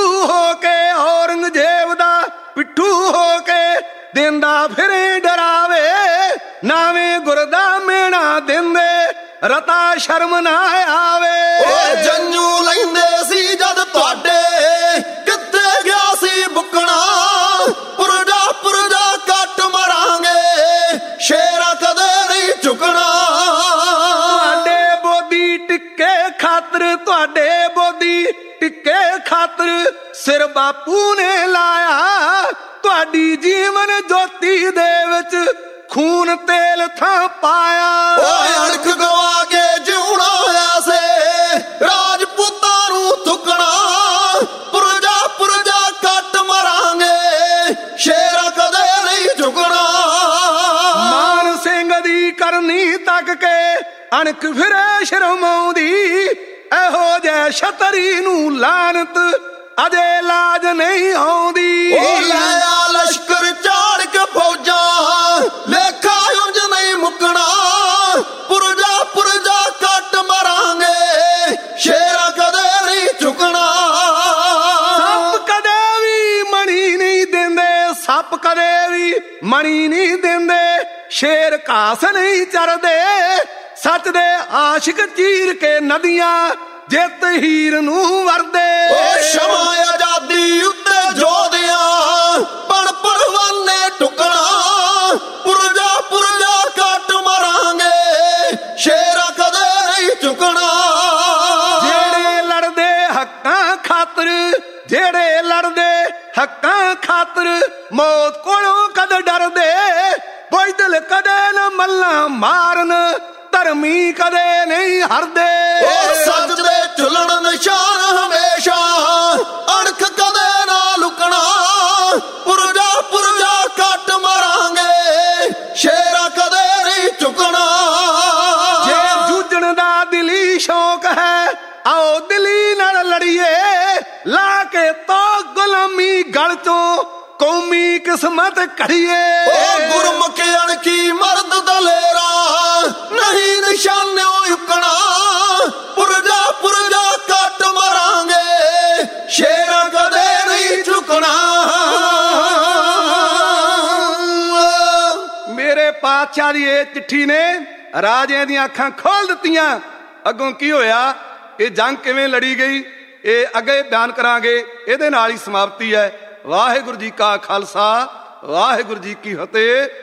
ਪਿੱਠੂ ਹੋ ਕੇ ਦਿੰਦਾ ਫਿਰੇ ਡਰਾਵੇ, ਨਾਵੇਂ ਗੁਰਦਾ ਮੇਣਾ ਦਿੰਦੇ ਰਤਾ ਸ਼ਰਮ ਨਾ ਆਵੇ। ਉਹ ਜੰਜੂ ਲੈਂਦੇ ਸੀ ਜਦ ਤੁਹਾਡੇ ਕਿੱਥੇ ਗਿਆ ਸੀ ਬੁੱਕਣਾ, ਪੁਰਜਾ ਕੱਟ ਮਰਾਂਗੇ ਸ਼ੇਰਾ ਕਦੇ ਨਹੀਂ ਝੁਕਣਾ। ਤੁਹਾਡੇ ਬੋਦੀ ਟਿੱਕੇ ਖਾਤਰ ਸਿਰ ਬਾਪੂ ਨੇ ਲਾਇਆ, ਤੁਹਾਡੀ ਜੀਵਨ ਜੋਤੀ ਦੇ ਵਿੱਚ ਖੂਨ ਤੇਲ ਥਾਂ ਪਾਇਆ। ਓਏ ਅਣਖ ਗਵਾ ਕੇ ਜਿਉਣਾ ਐਸੇ ਰਾਜਪੂਤਾਂ ਨੂੰ ਥੁੱਕਣਾ, ਪੁਰਜਾ ਕੱਟ ਮਰਾਂਗੇ ਸ਼ੇਰਾ ਕਦੇ ਨਹੀਂ ਝੁਕਣਾ। ਮਾਨ ਸਿੰਘ ਦੀ ਕਰਨੀ ਤੱਕ ਕੇ ਅਣਖ ਫਿਰੇ ਸ਼ਰਮਾਉਂਦੀ, ਇਹੋ ਜੇ ਛਤਰੀ ਨੂੰ ਲਾਨਤ ਅਜੇ ਲਾਜ ਨਹੀਂ ਆਉਂਦੀ। ਉਹ ਲਾਇਆ ਲਸ਼ਕਰ ਝਾੜ ਕੇ ਫੌਜਾਂ ਲੇਖਾ ਉਂਝ ਨਹੀਂ ਮੁੱਕਣਾ, ਪੁਰਜਾ ਕੱਟ ਮਰਾਂਗੇ ਸ਼ੇਰਾ ਕਦੇ ਨਹੀਂ ਝੁਕਣਾ। ਸੱਪ ਕਦੇ ਵੀ ਮਣੀ ਨਹੀਂ ਦਿੰਦੇ ਸ਼ੇਰ ਘਾਸ ਨਹੀਂ ਚਰਦੇ, ਸੱਚ ਦੇ ਆਸ਼ਿਕ ਚੀਰ ਕੇ ਨਦੀਆਂ ਜਿੱਤ ਹੀਰ ਨੂੰ ਵਰਦੇ। ਓ ਸ਼ਮਾ ਆਜ਼ਾਦੀ ਉੱਤੇ ਜੋਧਿਆਂ ਪੜ ਪੜਵਾਨੇ ਟੁਕਣਾ, ਪੁਰਜਾ ਕੱਟ ਮਰਾਂਗੇ ਸ਼ੇਰਾ ਕਦੇ ਨਹੀਂ ਝੁਕਣਾ। ਜਿਹੜੇ ਲੜਦੇ ਹੱਕਾਂ ਖਾਤਰ ਮੌਤ ਕੋਲੋਂ ਕਦ ਡਰਦੇ, ਬੁਝਦਿਲ ਕਦੇ ਨਾ ਮੱਲਾਂ ਮਾਰਨ ਧਰਮੀ ਕਦੇ ਨਹੀਂ ਹਰਦੇ। ਉਹ ਸੱਚ ਦੇ ਝੁਲਣ ਨਿਸ਼ਾਨ ਹਮੇਸ਼ਾ ਅਣਖ ਕਦੇ ਨਾ ਲੁਕਣਾ, ਪੁਰਜਾ ਕੱਟ ਮਰਾਂਗੇ ਸ਼ੇਰਾ ਕਦੇ ਨਹੀਂ ਝੁਕਣਾ। ਜੇ ਜੂਝਣ ਦਾ ਦਿਲੀ ਸ਼ੌਕ ਹੈ ਆਓ ਦਿਲੀ ਨਾਲ ਲੜੀਏ, ਲਾ ਕੇ ਤੋ ਗੁਲਾਮੀ ਗਲ ਚੋਂ ਕੌਮੀ ਕਿਸਮਤ ਘੜੀਏ। ਉਹ ਗੁਰਮੁਖ ਅਣਖੀ ਮਰਦ ਦਲੇਰਾ ਨਹੀਂ ਨਿਸ਼ਾਨਿਓ ਯੁਕਣਾ, ਪੁਰਜਾ ਕੱਟ ਮਰਾਂਗੇ ਸ਼ੇਰਾ ਕਦੇ ਨਹੀਂ ਝੁਕਣਾ। ਮੇਰੇ ਪਾਤਸ਼ਾਹ ਦੀ ਇਹ ਚਿੱਠੀ ਨੇ ਰਾਜਿਆਂ ਦੀਆਂ ਅੱਖਾਂ ਖੋਲ ਦਿੱਤੀਆਂ। ਅੱਗੋਂ ਕੀ ਹੋਇਆ, ਇਹ ਜੰਗ ਕਿਵੇਂ ਲੜੀ ਗਈ, ਇਹ ਅੱਗੇ ਬਿਆਨ ਕਰਾਂਗੇ। ਇਹਦੇ ਨਾਲ ਹੀ ਸਮਾਪਤੀ ਹੈ। ਵਾਹਿਗੁਰੂ ਜੀ ਕਾ ਖਾਲਸਾ, ਵਾਹਿਗੁਰੂ ਜੀ ਕੀ ਫਤਿਹ।